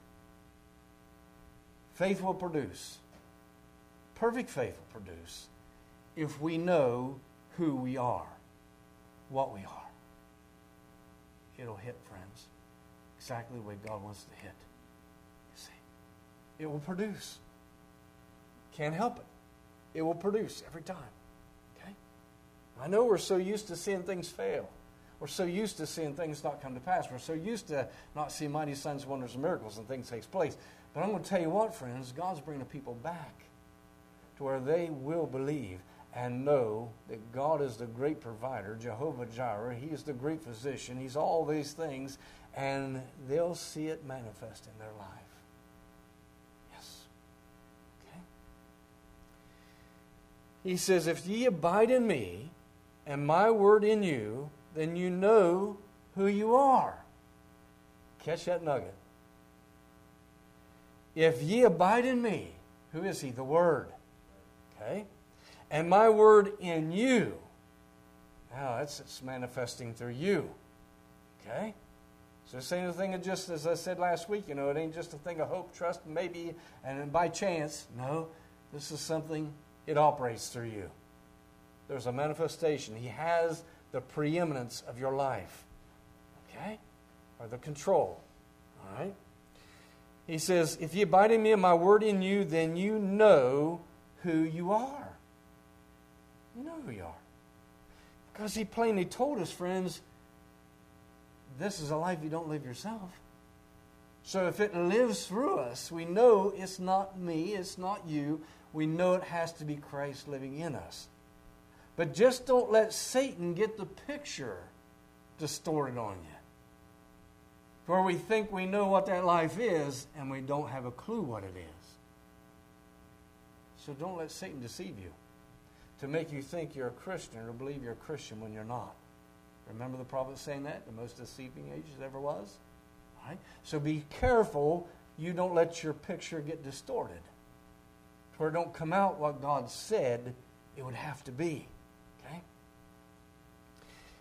S3: Faith will produce. Perfect faith will produce if we know who we are, what we are. It'll hit, friends, exactly the way God wants to hit. You see, it will produce. Can't help it. It will produce every time. Okay? I know we're so used to seeing things fail. We're so used to seeing things not come to pass. We're so used to not seeing mighty signs, wonders, and miracles and things take place. But I'm going to tell you what, friends, God's bringing people back to where they will believe and know that God is the great provider, Jehovah Jireh. He is the great physician. He's all these things, and they'll see it manifest in their life. Yes. Okay? He says, if ye abide in me, and my word in you, then you know who you are. Catch that nugget. If ye abide in me, who is he? The Word. Okay? And my word in you. Now, it's manifesting through you. Okay? So this ain't a thing of just, as I said last week, it ain't just a thing of hope, trust, maybe, and by chance. No, this is something, it operates through you. There's a manifestation. He has the preeminence of your life. Okay? Or the control. All right? He says, if ye abide in me and my word in you, then you know who you are. You know who you are. Because he plainly told us, friends, this is a life you don't live yourself. So if it lives through us, we know it's not me, it's not you. We know it has to be Christ living in us. But just don't let Satan get the picture distorted on you. Where we think we know what that life is, and we don't have a clue what it is. So don't let Satan deceive you to make you think you're a Christian or believe you're a Christian when you're not. Remember the prophet saying that? The most deceiving age there ever was? All right? So be careful you don't let your picture get distorted. Where it don't come out what God said it would have to be. Okay?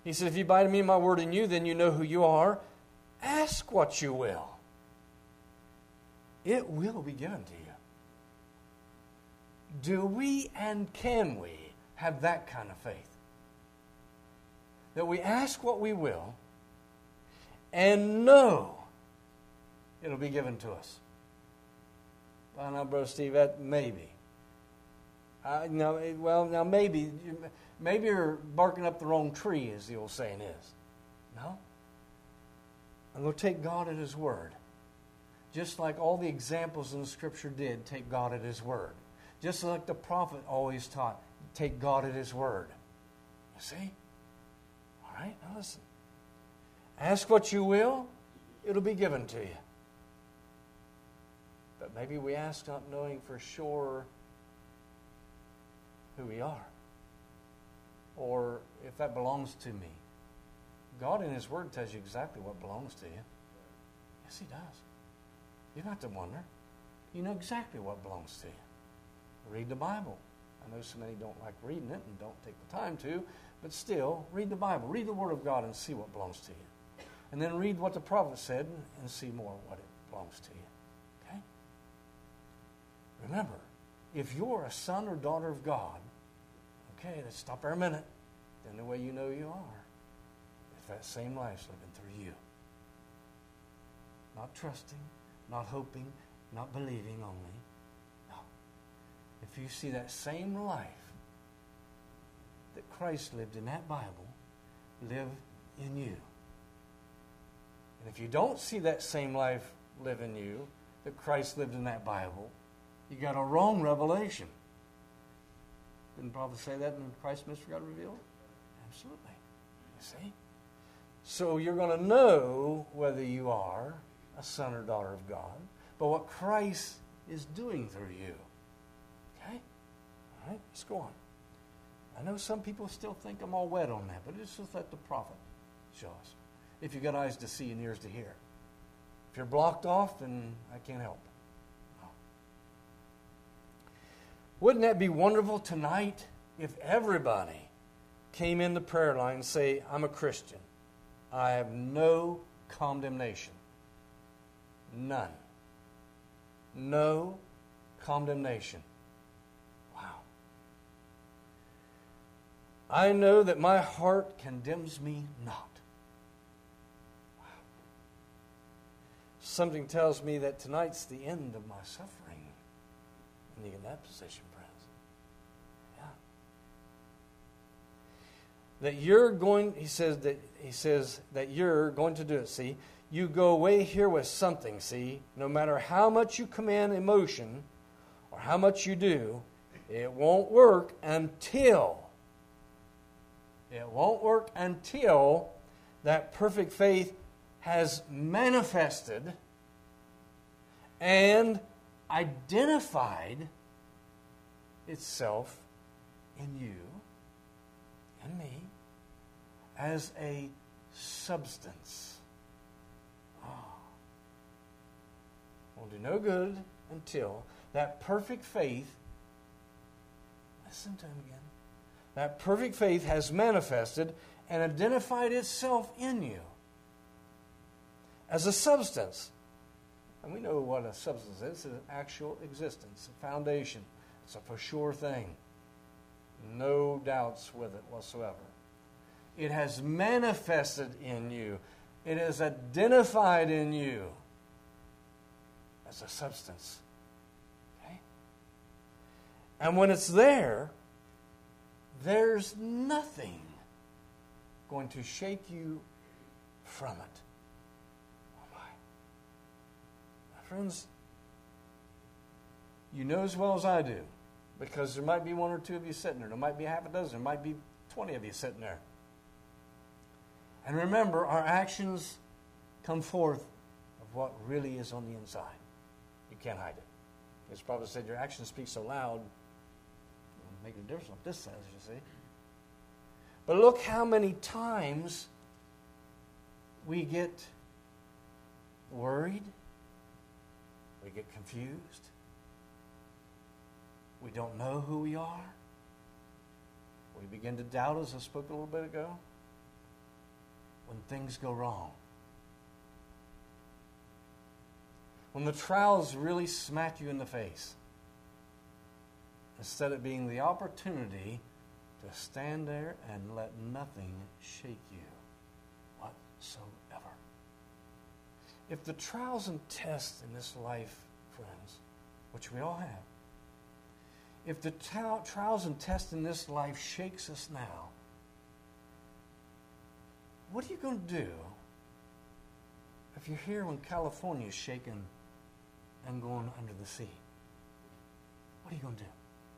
S3: He said, if you abide in me, my word in you, then you know who you are. Ask what you will. It will be given to you. Do we and can we have that kind of faith? That we ask what we will and know it'll be given to us. Well, now, Brother Steve, that maybe. Now maybe you're barking up the wrong tree, as the old saying is. No. I'm going to take God at His word. Just like all the examples in the Scripture did, take God at His word. Just like the prophet always taught, take God at His word. You see? All right, now listen. Ask what you will, it'll be given to you. But maybe we ask not knowing for sure who we are. Or if that belongs to me. God in His Word tells you exactly what belongs to you. Yes, He does. You don't have to wonder. You know exactly what belongs to you. Read the Bible. I know so many don't like reading it and don't take the time to, but still, read the Bible. Read the Word of God and see what belongs to you. And then read what the prophet said and see more what it belongs to you. Okay? Remember, if you're a son or daughter of God, okay, let's stop there a minute. Then the way you know you are, if that same life's living through you. Not trusting, not hoping, not believing only. No. If you see that same life that Christ lived in that Bible live in you. And if you don't see that same life live in you that Christ lived in that Bible, you got a wrong revelation. Didn't the prophet say that in Christ's Mystery God Revealed? Absolutely. You see? So you're going to know whether you are a son or daughter of God, but what Christ is doing through you. Okay? All right, let's go on. I know some people still think I'm all wet on that, but it's just let the prophet show us. If you've got eyes to see and ears to hear. If you're blocked off, then I can't help. No. Wouldn't that be wonderful tonight if everybody came in the prayer line and say, I'm a Christian. I have no condemnation. None. No condemnation. Wow. I know that my heart condemns me not. Wow. Something tells me that tonight's the end of my suffering. And you're in that position, friends. Yeah. That you're going, he says that you're going to do it, see. You go away here with something, see. No matter how much you command emotion or how much you do, it won't work until that perfect faith has manifested and identified itself in you and me as a substance. Will do no good until that perfect faith, listen to him again, that perfect faith has manifested and identified itself in you as a substance. And we know what a substance is. It's an actual existence, a foundation. It's a for sure thing. No doubts with it whatsoever. It has manifested in you. It is identified in you as a substance. Okay? And when it's there, there's nothing going to shake you from it. Oh my. My friends, you know as well as I do, because there might be one or two of you sitting there. There might be half a dozen. There might be 20 of you sitting there. And remember, our actions come forth of what really is on the inside. You can't hide it. As the prophet said, your actions speak so loud, it'll make a difference what this says, you see. But look how many times we get worried, we get confused, we don't know who we are, we begin to doubt, as I spoke a little bit ago. when things go wrong. When the trials really smack you in the face. Instead of being the opportunity to stand there and let nothing shake you whatsoever. If the trials and tests in this life, friends, which we all have, if the trials and tests in this life shakes us now, what are you going to do if you're here when California is shaking and going under the sea? What are you going to do?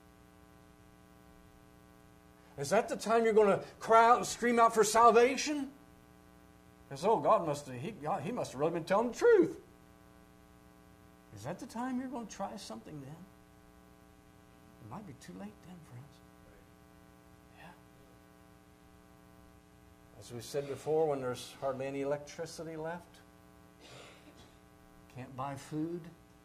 S3: Is that the time you're going to cry out and scream out for salvation? Because, oh, God must have really been telling the truth. Is that the time you're going to try something then? It might be too late then, friends. Yeah. As we said before, when there's hardly any electricity left, can't buy food.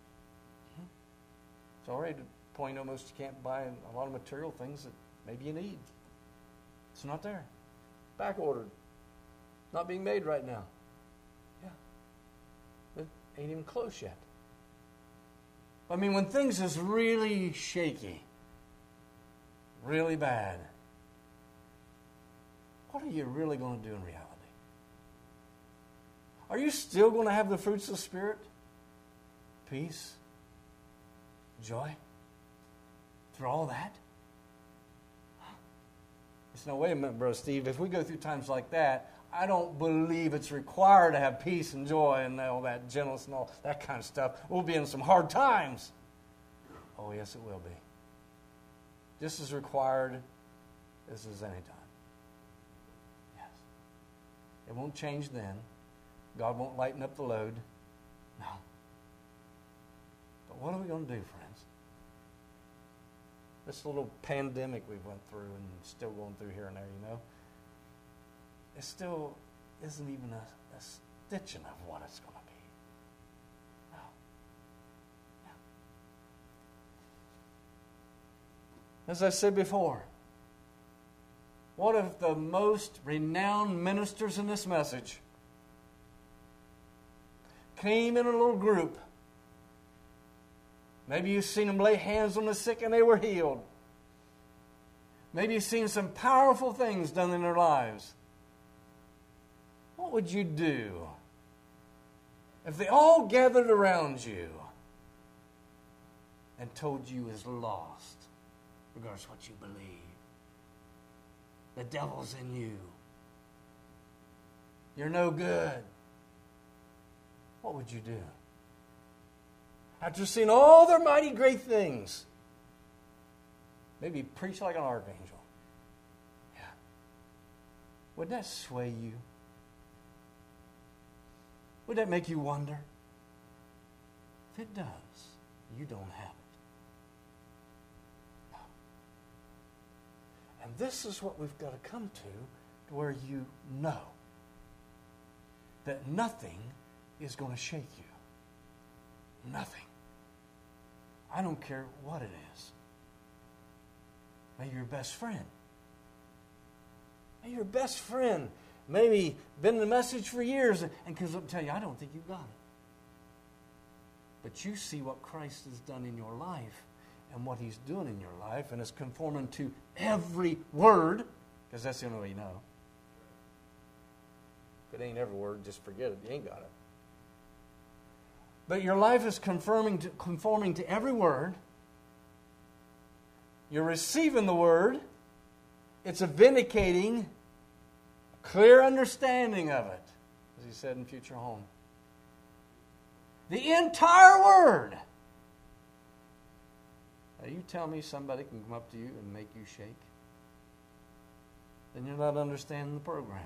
S3: It's already to the point almost you can't buy a lot of material things that maybe you need. It's not there. Back ordered. Not being made right now. Yeah. It ain't even close yet. I mean, when things is really shaky, really bad, what are you really going to do in reality? Are you still going to have the fruits of the Spirit? Peace? Joy? Through all that? There's no way, Brother Steve, if we go through times like that, I don't believe it's required to have peace and joy and all that gentleness and all that kind of stuff. We'll be in some hard times. Oh, yes, it will be. Just as required as any time. Yes. It won't change then. God won't lighten up the load. No. But what are we going to do, friends? This little pandemic we went through and still going through here and there, you know, it still isn't even a stitching of what it's going to be. No. No. As I said before, what if the most renowned ministers in this message came in a little group? Maybe you've seen them lay hands on the sick and they were healed. Maybe you've seen some powerful things done in their lives. What would you do if they all gathered around you and told you is lost, regardless of what you believe? The devil's in you. You're no good. What would you do? After seeing all their mighty great things, maybe preach like an archangel. Yeah. Would that sway you? Would that make you wonder? If it does, you don't have it. No. And this is what we've got to come to where you know that nothing is going to shake you. Nothing. I don't care what it is. Maybe your best friend. Maybe your best friend. Maybe been in the message for years, and because I'll tell you, I don't think you've got it. But you see what Christ has done in your life and what He's doing in your life, and it's conforming to every word, because that's the only way you know. If it ain't every word, just forget it. You ain't got it. But your life is conforming to every word. You're receiving the word. It's a vindicating, clear understanding of it, as he said in Future Home. The entire word. Now you tell me somebody can come up to you and make you shake, then you're not understanding the program.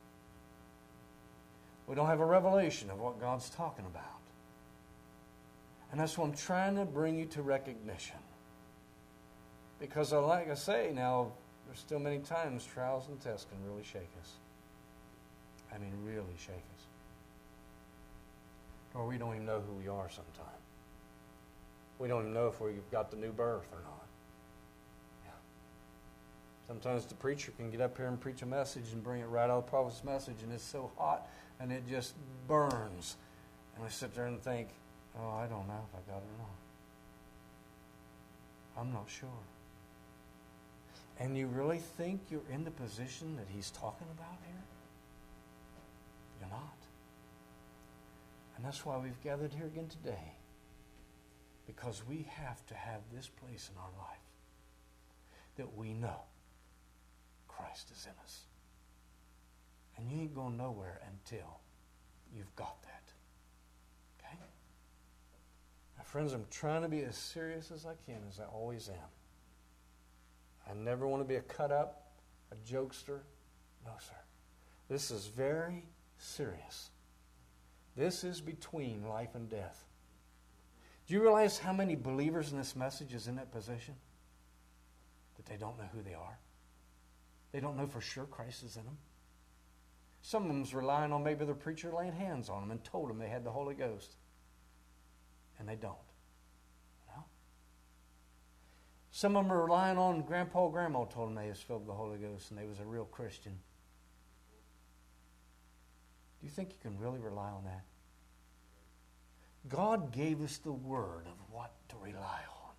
S3: We don't have a revelation of what God's talking about. And that's what I'm trying to bring you to recognition. Because like I say now, there's still many times trials and tests can really shake us. I mean, really shake us. Or we don't even know who we are sometimes. We don't even know if we've got the new birth or not. Sometimes the preacher can get up here and preach a message and bring it right out of the prophet's message, and it's so hot and it just burns. And we sit there and think, oh, I don't know if I got it or not. I'm not sure. And you really think you're in the position that he's talking about here? You're not. And that's why we've gathered here again today. Because we have to have this place in our life that we know Christ is in us. And you ain't going nowhere until you've got that. Okay? Now, friends, I'm trying to be as serious as I can, as I always am. I never want to be a cut-up, a jokester. No, sir. This is very serious. This is between life and death. Do you realize how many believers in this message is in that position? That they don't know who they are. They don't know for sure Christ is in them. Some of them's relying on maybe their preacher laying hands on them and told them they had the Holy Ghost. And they don't. No? Some of them are relying on Grandpa or Grandma told them they was filled with the Holy Ghost and they was a real Christian. Do you think you can really rely on that? God gave us the word of what to rely on.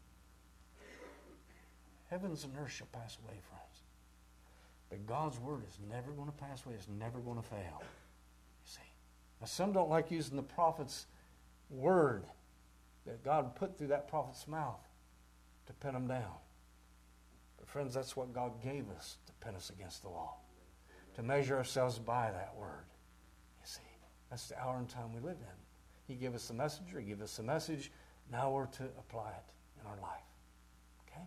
S3: Heavens and earth shall pass away, friends. But God's word is never going to pass away. It's never going to fail. You see. Now, some don't like using the prophet's word that God put through that prophet's mouth to pin them down. But friends, that's what God gave us to pin us against the wall. To measure ourselves by that word. You see. That's the hour and time we live in. He gave us the messenger. He gave us the message. Now we're to apply it in our life. Okay?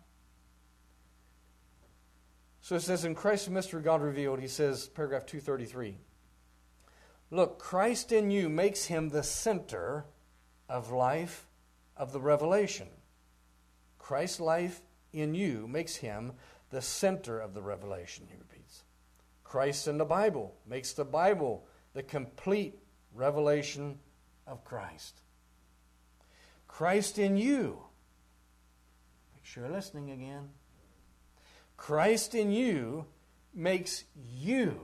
S3: So it says, in Christ the mystery God revealed, he says, paragraph 233, look, Christ in you makes him the center of life of the revelation. Christ's life in you makes him the center of the revelation, he repeats. Christ in the Bible makes the Bible the complete revelation of Christ. Christ in you. Make sure you're listening again. Christ in you makes you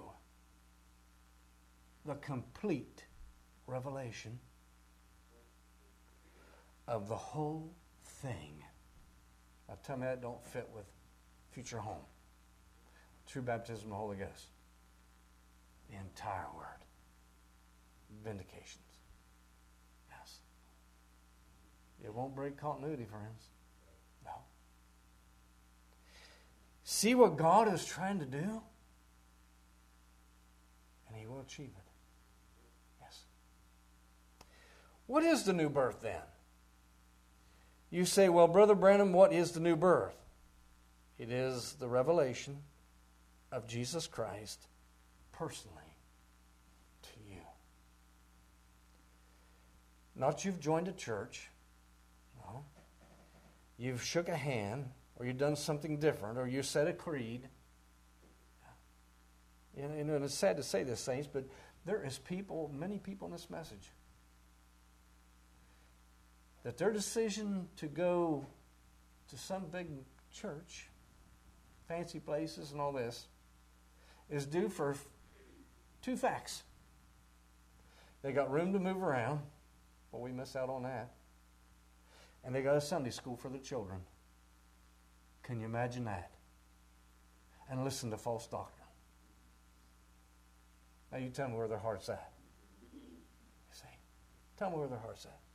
S3: the complete revelation of the whole thing. Now tell me that don't fit with future home. True baptism of the Holy Ghost. The entire word. Vindications. Yes. It won't break continuity, friends. No. See what God is trying to do? And he will achieve it. Yes. What is the new birth then? You say, well, Brother Branham, what is the new birth? It is the revelation of Jesus Christ personally to you. Not you've joined a church. No. You've shook a hand, or you've done something different, or you said a creed. And it's sad to say this, saints, but there is people, many people in this message, that their decision to go to some big church, fancy places and all this, is due for two facts. They got room to move around. Well, we miss out on that. And they got a Sunday school for the children. Can you imagine that? And listen to false doctrine. Now you tell me where their heart's at. You see? Tell me where their heart's at.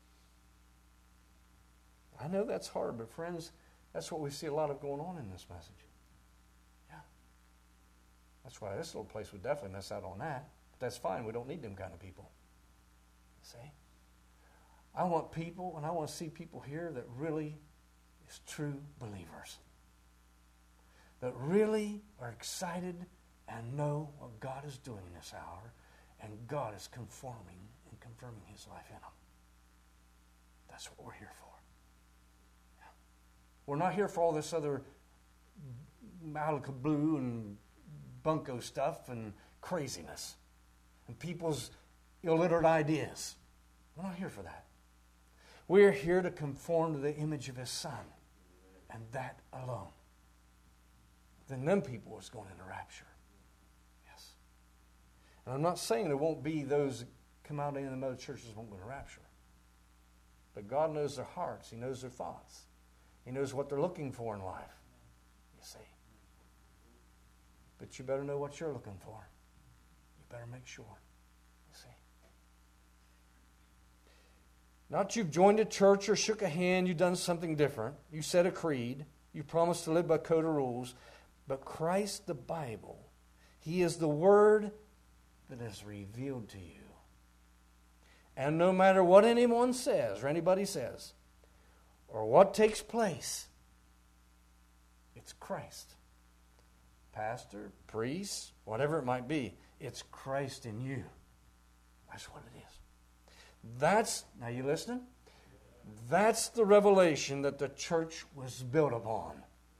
S3: I know that's hard, but friends, that's what we see a lot of going on in this message. Yeah. That's why this little place would definitely miss out on that. But that's fine. We don't need them kind of people. See? I want people, and I want to see people here that really is true believers. That really are excited and know what God is doing in this hour, and God is conforming and confirming his life in them. That's what we're here for. Yeah. We're not here for all this other malakaboo and bunko stuff and craziness and people's illiterate ideas. We're not here for that. We're here to conform to the image of his Son, and that alone. then them people is going into rapture. Yes. And I'm not saying there won't be those that come out in the other churches won't go into rapture. But God knows their hearts. He knows their thoughts. He knows what they're looking for in life. You see. But you better know what you're looking for. You better make sure. You see. Not you've joined a church or shook a hand, you've done something different. You said a creed. You promised to live by code of rules. But Christ, the Bible, He is the Word that is revealed to you. And no matter what anyone says or anybody says, or what takes place, it's Christ. Pastor, priest, whatever it might be, it's Christ in you. That's what it is. Now you listening? That's the revelation that the church was built upon.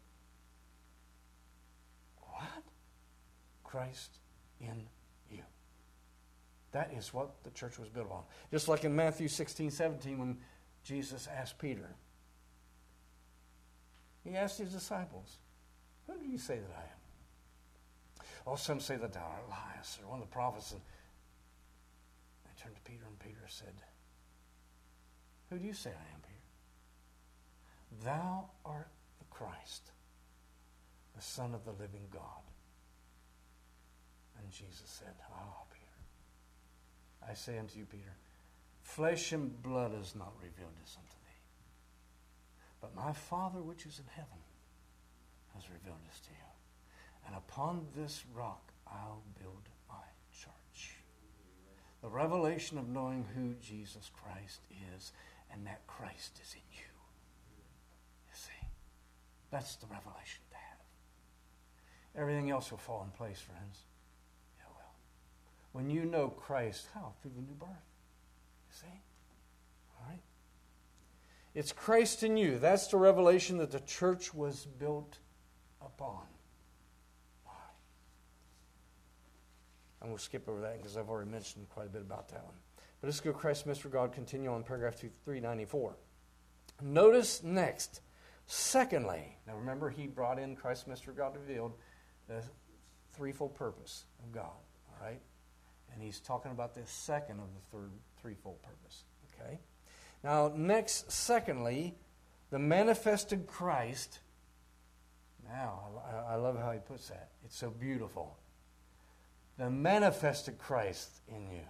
S3: What? Christ in you. That is what the church was built on. Just like in Matthew 16:17 when Jesus asked Peter. He asked his disciples, who do you say that I am? Oh, some say that thou art Elias or one of the prophets. And they turned to Peter, and Peter said, who do you say I am, Peter? Thou art the Christ, the Son of the living God. And Jesus said, oh, Peter, I say unto you, Peter, flesh and blood has not revealed this unto thee, but my Father which is in heaven has revealed this to you. And upon this rock I'll build my church. The revelation of knowing who Jesus Christ is and that Christ is in you. You see, that's the revelation to have. Everything else will fall in place, friends. Yeah, well. When you know Christ, how? Through the new birth. You see? All right? It's Christ in you. That's the revelation that the church was built upon. And we'll skip over that because I've already mentioned quite a bit about that one. But let's go Christ, Mr. God, continue on paragraph 394. Notice next, secondly, now remember he brought in Christ, Mr. God revealed, the threefold purpose of God, all right? And he's talking about the second of the third threefold purpose, okay? Now, next, secondly, the manifested Christ. Now, I love how he puts that. It's so beautiful. The manifested Christ in you.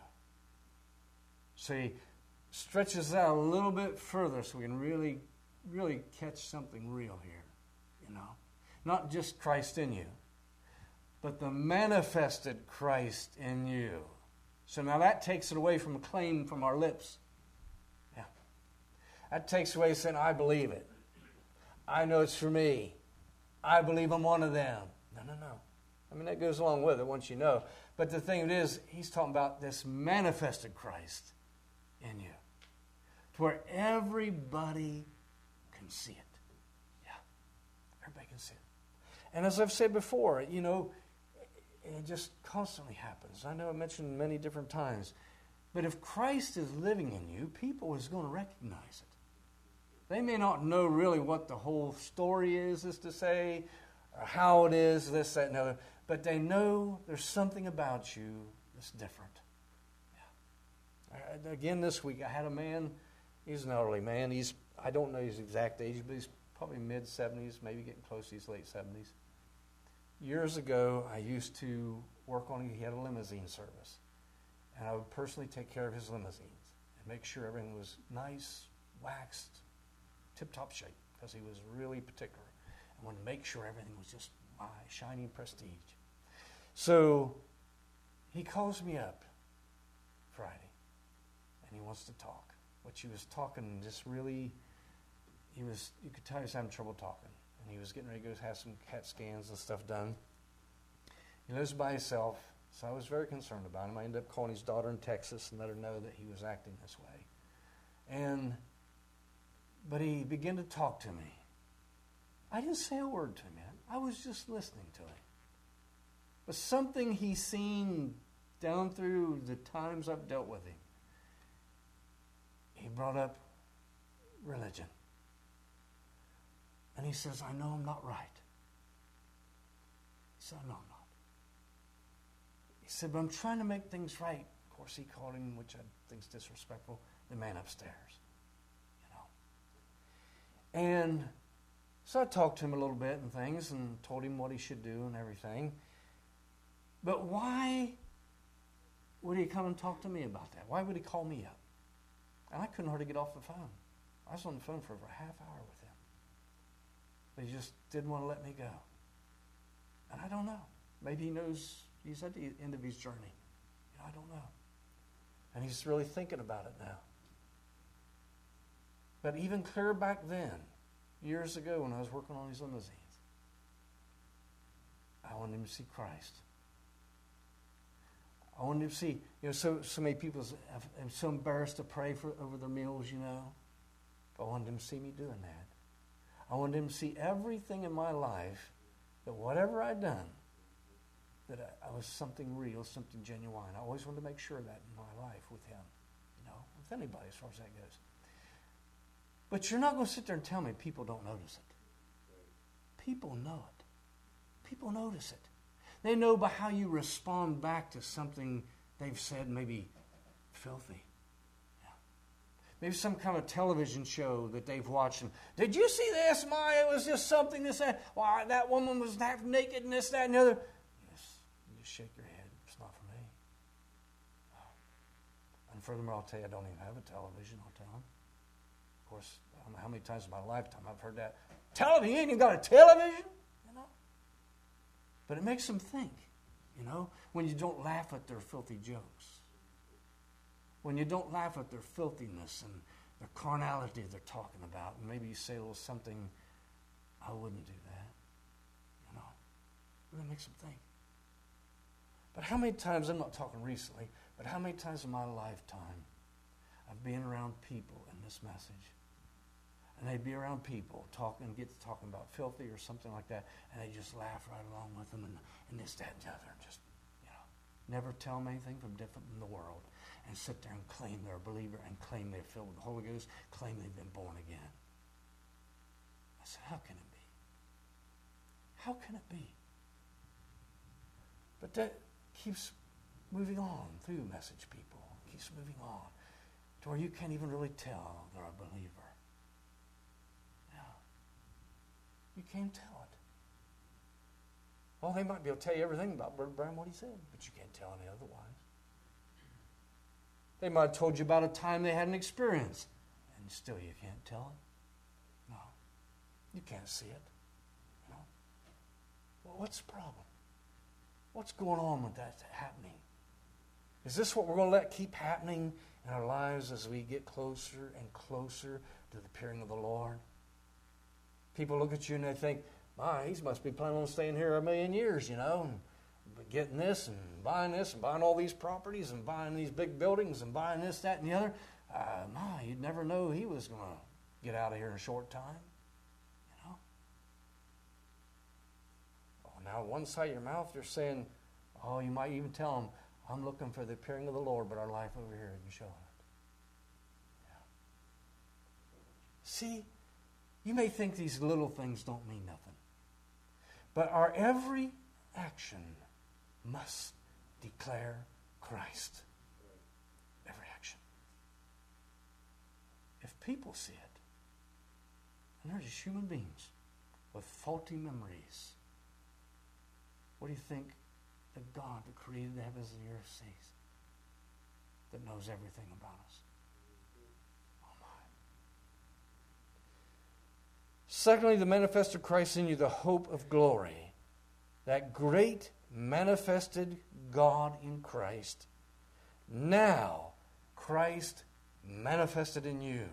S3: See, stretches out a little bit further so we can really, really catch something real here, you know. Not just Christ in you, but the manifested Christ in you. So now that takes it away from a claim from our lips. Yeah. That takes away saying, I believe it. I know it's for me. I believe I'm one of them. No. I mean, that goes along with it once you know. But the thing is, he's talking about this manifested Christ in you. To where everybody can see it. Yeah. Everybody can see it. And as I've said before, you know, it just constantly happens. I know I mentioned many different times. But if Christ is living in you, people is going to recognize it. They may not know really what the whole story is to say, or how it is, this, that, and other, but they know there's something about you that's different. Yeah. Again, this week I had a man, he's an elderly man, I don't know his exact age, but he's probably mid-70s, maybe getting close to his late 70s. Years ago, I used to work he had a limousine service, and I would personally take care of his limousines and make sure everything was nice, waxed, tip-top shape, because he was really particular. I wanted to make sure everything was just shining prestige. So he calls me up Friday, and he wants to talk. What he was talking just really, you could tell he was having trouble talking. And he was getting ready to go have some CAT scans and stuff done. He lives by himself, so I was very concerned about him. I ended up calling his daughter in Texas and let her know that he was acting this way. But he began to talk to me. I didn't say a word to him yet. I was just listening to him. But something he's seen down through the times I've dealt with him, he brought up religion. And he says, I know I'm not right. He said, no, I'm not. He said, but I'm trying to make things right. Of course, he called him, which I think is disrespectful, the man upstairs. And so I talked to him a little bit and things and told him what he should do and everything. But why would he come and talk to me about that? Why would he call me up? And I couldn't hardly get off the phone. I was on the phone for over a half hour with him. But he just didn't want to let me go. And I don't know. Maybe he knows he's at the end of his journey. I don't know. And he's really thinking about it now. But even clear back then, years ago when I was working on these limousines, I wanted him to see Christ. I wanted him to see, so many people are so embarrassed to pray over their meals, But I wanted him to see me doing that. I wanted him to see everything in my life, that whatever I'd done, that I was something real, something genuine. I always wanted to make sure of that in my life with him, with anybody as far as that goes. But you're not going to sit there and tell me people don't notice it. People know it. People notice it. They know by how you respond back to something they've said, maybe filthy. Yeah. Maybe some kind of television show that they've watched. And, did you see this, Maya? It was just something that said, well, that woman was half naked and this, that, and the other. Yes, you just shake your head. It's not for me. And furthermore, I'll tell you, I don't even have a television, I'll tell them. Of course, I don't know how many times in my lifetime I've heard that. Television? You ain't even got a television? But it makes them think, when you don't laugh at their filthy jokes. When you don't laugh at their filthiness and their carnality they're talking about. And maybe you say a little something, I wouldn't do that. It really makes them think. But how many times, I'm not talking recently, but how many times in my lifetime I've been around people in this message, and they'd be around people get to talking about filthy or something like that, and they just laugh right along with them and this, that, and the other, and just, never tell them anything from different in the world, and sit there and claim they're a believer and claim they're filled with the Holy Ghost, claim they've been born again. I said, how can it be? How can it be? But that keeps moving on through message people. It keeps moving on to where you can't even really tell they're a believer. You can't tell it. Well, they might be able to tell you everything about Brother Branham, what he said, but you can't tell any otherwise. They might have told you about a time they had an experience, and still you can't tell it. No. You can't see it. Well, what's the problem? What's going on with that happening? Is this what we're going to let keep happening in our lives as we get closer and closer to the appearing of the Lord? People look at you and they think, he must be planning on staying here a million years, and getting this and buying all these properties and buying these big buildings and buying this, that, and the other. You'd never know he was going to get out of here in a short time, Oh, now one side of your mouth you're saying, you might even tell them, I'm looking for the appearing of the Lord, but our life over here isn't showing it. Yeah. See? You may think these little things don't mean nothing. But our every action must declare Christ. Every action. If people see it, and they're just human beings with faulty memories, what do you think the God that created the heavens and the earth sees? That knows everything about us. Secondly, the manifest of Christ in you, the hope of glory. That great manifested God in Christ. Now, Christ manifested in you.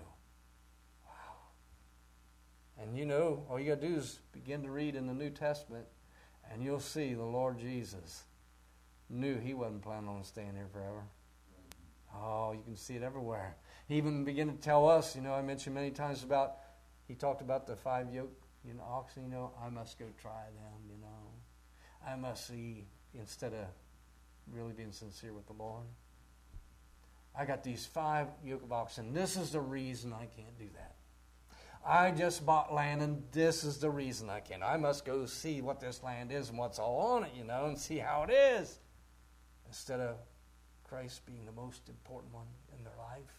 S3: Wow. And all you got to do is begin to read in the New Testament, and you'll see the Lord Jesus knew he wasn't planning on staying here forever. Oh, you can see it everywhere. He even began to tell us, I mentioned many times about, he talked about the 5 yoke, oxen, I must go try them, I must see, instead of really being sincere with the Lord. I got these 5 yoke of oxen. This is the reason I can't do that. I just bought land, and this is the reason I can. I must go see what this land is and what's all on it, and see how it is. Instead of Christ being the most important one in their life,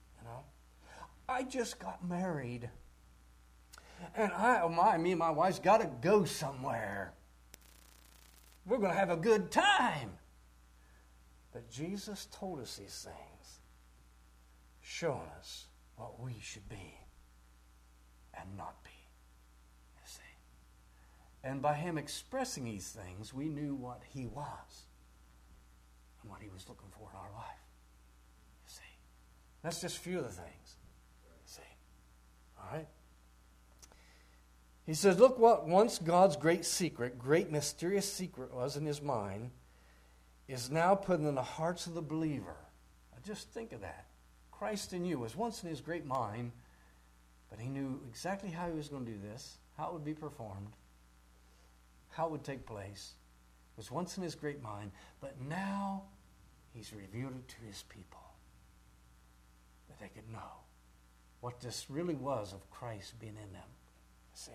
S3: I just got married. And me and my wife's got to go somewhere. We're going to have a good time. But Jesus told us these things, showing us what we should be and not be, you see. And by him expressing these things, we knew what he was and what he was looking for in our life, you see. That's just a few of the things, you see. All right? He says, look what once God's great mysterious secret was in his mind, is now put in the hearts of the believer. Now just think of that. Christ in you was once in his great mind, but he knew exactly how he was going to do this, how it would be performed, how it would take place. It was once in his great mind, but now he's revealed it to his people, that they could know what this really was of Christ being in them. See?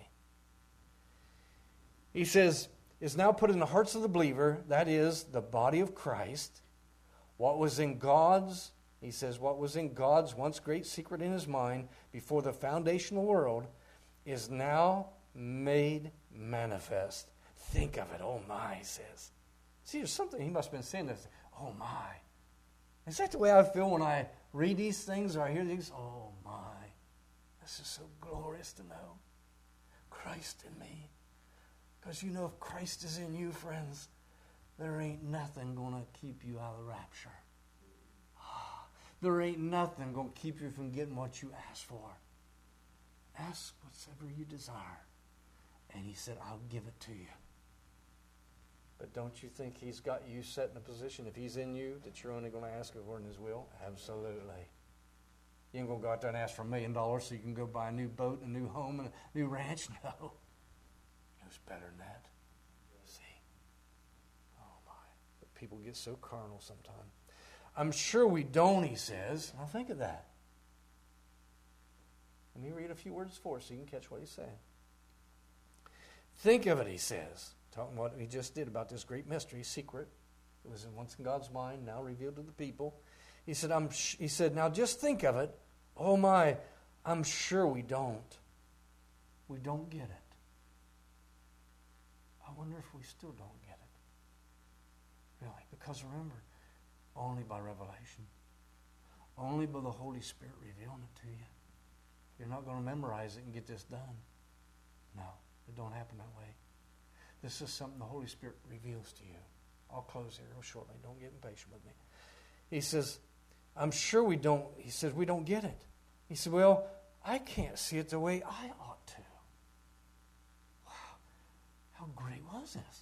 S3: He says, is now put in the hearts of the believer, that is, the body of Christ, what was in God's once great secret in his mind before the foundation of the world is now made manifest. Think of it, oh my, he says. See, there's something he must have been saying this, oh my. Is that the way I feel when I read these things or I hear these? Oh my, this is so glorious to know. Christ in me. Because if Christ is in you, friends, there ain't nothing going to keep you out of the rapture. There ain't nothing going to keep you from getting what you ask for. Ask whatever you desire. And he said, I'll give it to you. But don't you think he's got you set in a position, if he's in you, that you're only going to ask according to his will? Absolutely. You ain't going to go out there and ask for $1 million so you can go buy a new boat, a new home, and a new ranch. No. It's better than that. See? Oh my. But people get so carnal sometimes. I'm sure we don't, he says. Now think of that. Let me read a few words for us so you can catch what he's saying. Think of it, he says. Talking what he just did about this great mystery, secret. It was once in God's mind, now revealed to the people. He said, now just think of it. Oh my, I'm sure we don't. We don't get it. I wonder if we still don't get it. Really, because remember, only by revelation. Only by the Holy Spirit revealing it to you. You're not going to memorize it and get this done. No, it don't happen that way. This is something the Holy Spirit reveals to you. I'll close here real shortly. Don't get impatient with me. He says, I'm sure we don't. He says, we don't get it. He said, well, I can't see it the way I ought to. How great was this?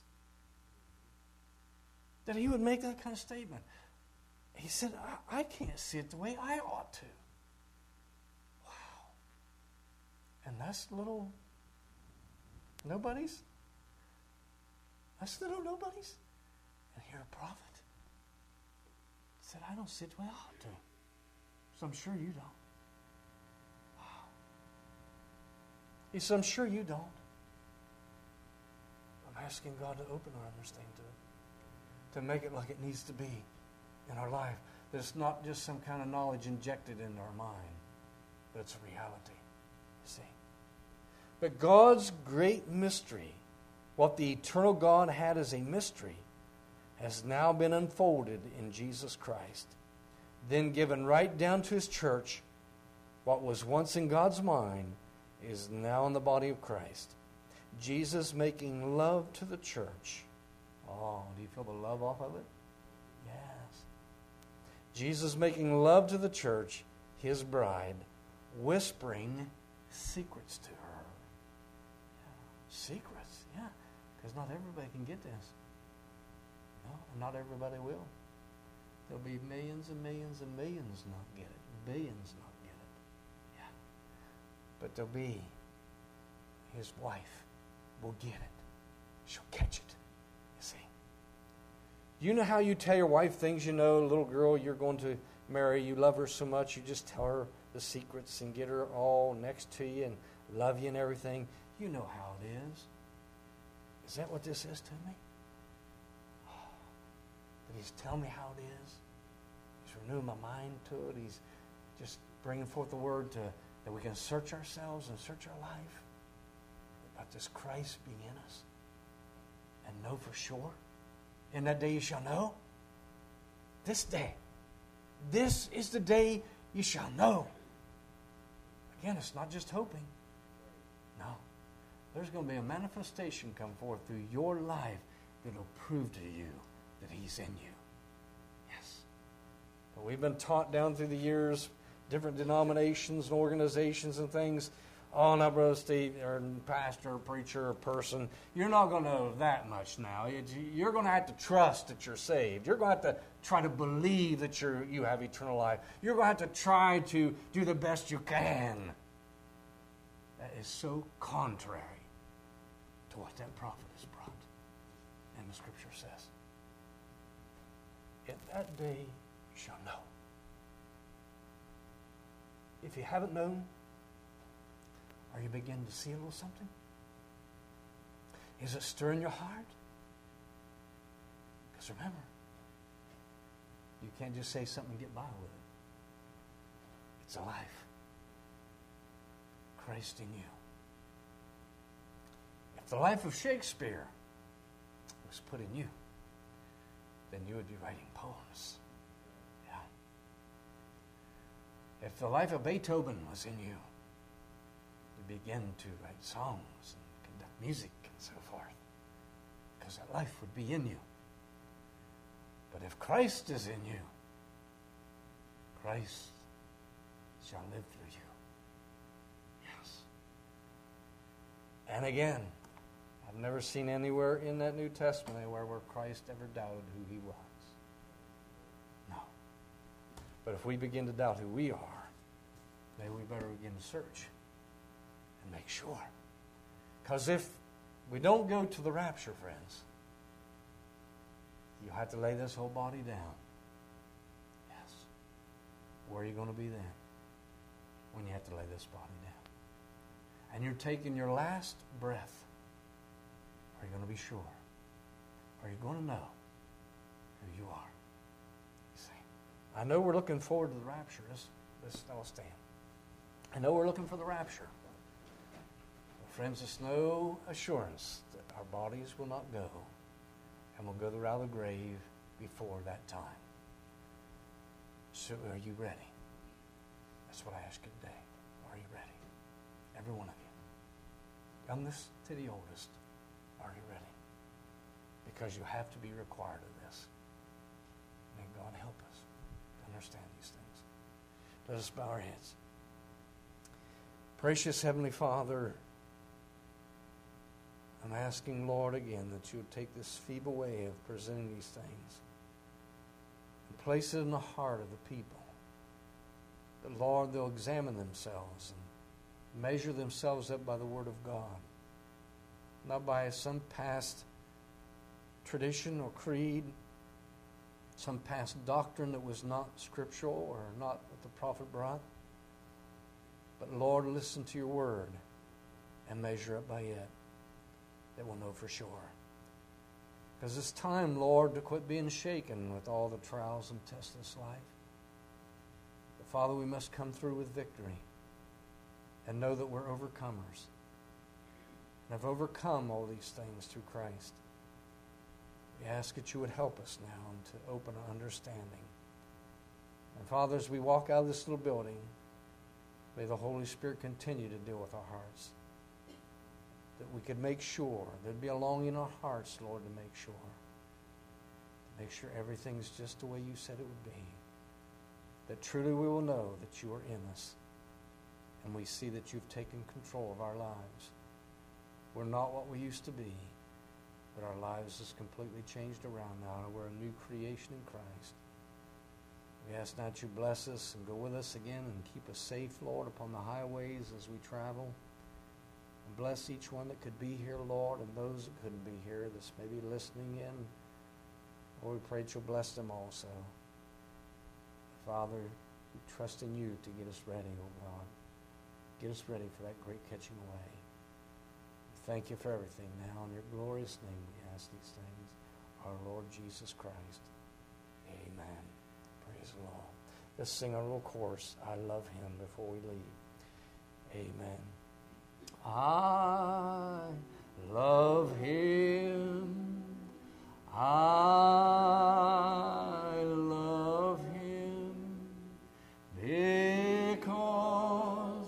S3: That he would make that kind of statement. He said, I can't see it the way I ought to. Wow. And that's little nobodies? That's little nobodies? And here a prophet said, I don't see it the way I ought to. So I'm sure you don't. Wow. He said, I'm sure you don't. I'm asking God to open our understanding to make it like it needs to be in our life. That it's not just some kind of knowledge injected into our mind, but it's a reality, you see. But God's great mystery, what the eternal God had as a mystery, has now been unfolded in Jesus Christ, then given right down to his church. What was once in God's mind is now in the body of Christ. Jesus making love to the church. Oh, do you feel the love off of it? Yes. Jesus making love to the church, his bride, whispering secrets to her. Yeah. Secrets, yeah. Because not everybody can get this. No, and not everybody will. There'll be millions and millions and millions not get it. Billions not get it. Yeah. But there'll be his wife will get it. She'll catch it. You see. You know how you tell your wife things, little girl you're going to marry, you love her so much, you just tell her the secrets and get her all next to you and love you and everything. You know how it is. Is that what this is to me? That He's telling me how it is. He's renewing my mind to it. He's just bringing forth the word that we can search ourselves and search our life about this Christ being in us and know for sure. In that day you shall know. This day. This is the day you shall know. Again, it's not just hoping. No. There's going to be a manifestation come forth through your life that will prove to you that He's in you. Yes. But we've been taught down through the years, different denominations and organizations and things. Oh, now, Brother Steve, or pastor, or preacher, or person, you're not going to know that much now. You're going to have to trust that you're saved. You're going to have to try to believe that you have eternal life. You're going to have to try to do the best you can. That is so contrary to what that prophet has brought. And the Scripture says, in that day you shall know. If you haven't known, are you beginning to see a little something? Is it stirring your heart? Because remember, you can't just say something and get by with it. It's alive. Christ in you. If the life of Shakespeare was put in you, then you would be writing poems. Yeah. If the life of Beethoven was in you, begin to write songs and conduct music and so forth, because that life would be in you. But if Christ is in you, Christ shall live through you. Yes. And again, I've never seen anywhere in that New Testament anywhere where Christ ever doubted who He was. No. But if we begin to doubt who we are, maybe we better begin to search and make sure. Because if we don't go to the rapture, friends, you'll have to lay this whole body down. Yes. Where are you going to be then? When you have to lay this body down. And you're taking your last breath. Are you going to be sure? Are you going to know who you are? You see. I know we're looking forward to the rapture. Let's all stand. I know we're looking for the rapture. Friends, there's no assurance that our bodies will not go and will go the route of the grave before that time. So are you ready? That's what I ask you today. Are you ready? Every one of you. Youngest to the oldest. Are you ready? Because you have to be required of this. May God help us to understand these things. Let us bow our heads. Precious Heavenly Father, I'm asking, Lord, again, that you would take this feeble way of presenting these things and place it in the heart of the people. That, Lord, they'll examine themselves and measure themselves up by the Word of God, not by some past tradition or creed, some past doctrine that was not scriptural or not what the prophet brought. But, Lord, listen to your Word and measure up by it. That we'll know for sure. Because it's time, Lord, to quit being shaken with all the trials and tests of this life. But Father, we must come through with victory and know that we're overcomers and have overcome all these things through Christ. We ask that you would help us now and to open our understanding. And Father, as we walk out of this little building, may the Holy Spirit continue to deal with our hearts. That we could make sure, there'd be a longing in our hearts, Lord, to make sure. To make sure everything's just the way you said it would be. That truly we will know that you are in us. And we see that you've taken control of our lives. We're not what we used to be, but our lives is completely changed around now. We're a new creation in Christ. We ask now that you bless us and go with us again and keep us safe, Lord, upon the highways as we travel. And bless each one that could be here, Lord, and those that couldn't be here that's maybe listening in. Lord, we pray that you'll bless them also. Father, we trust in you to get us ready, oh God. Get us ready for that great catching away. Thank you for everything. Now, in your glorious name, we ask these things. Our Lord Jesus Christ. Amen. Praise the Lord. Let's sing our little chorus, I love him, before we leave. Amen. I love him. I love him because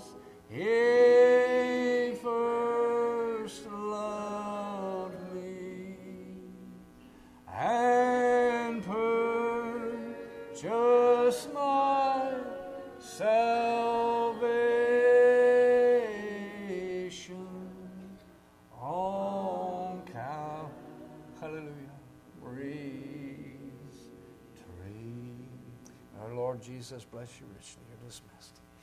S3: he first loved me and purchased my salvation on Calvary's tree. Our Lord Jesus bless you richly. You're dismissed.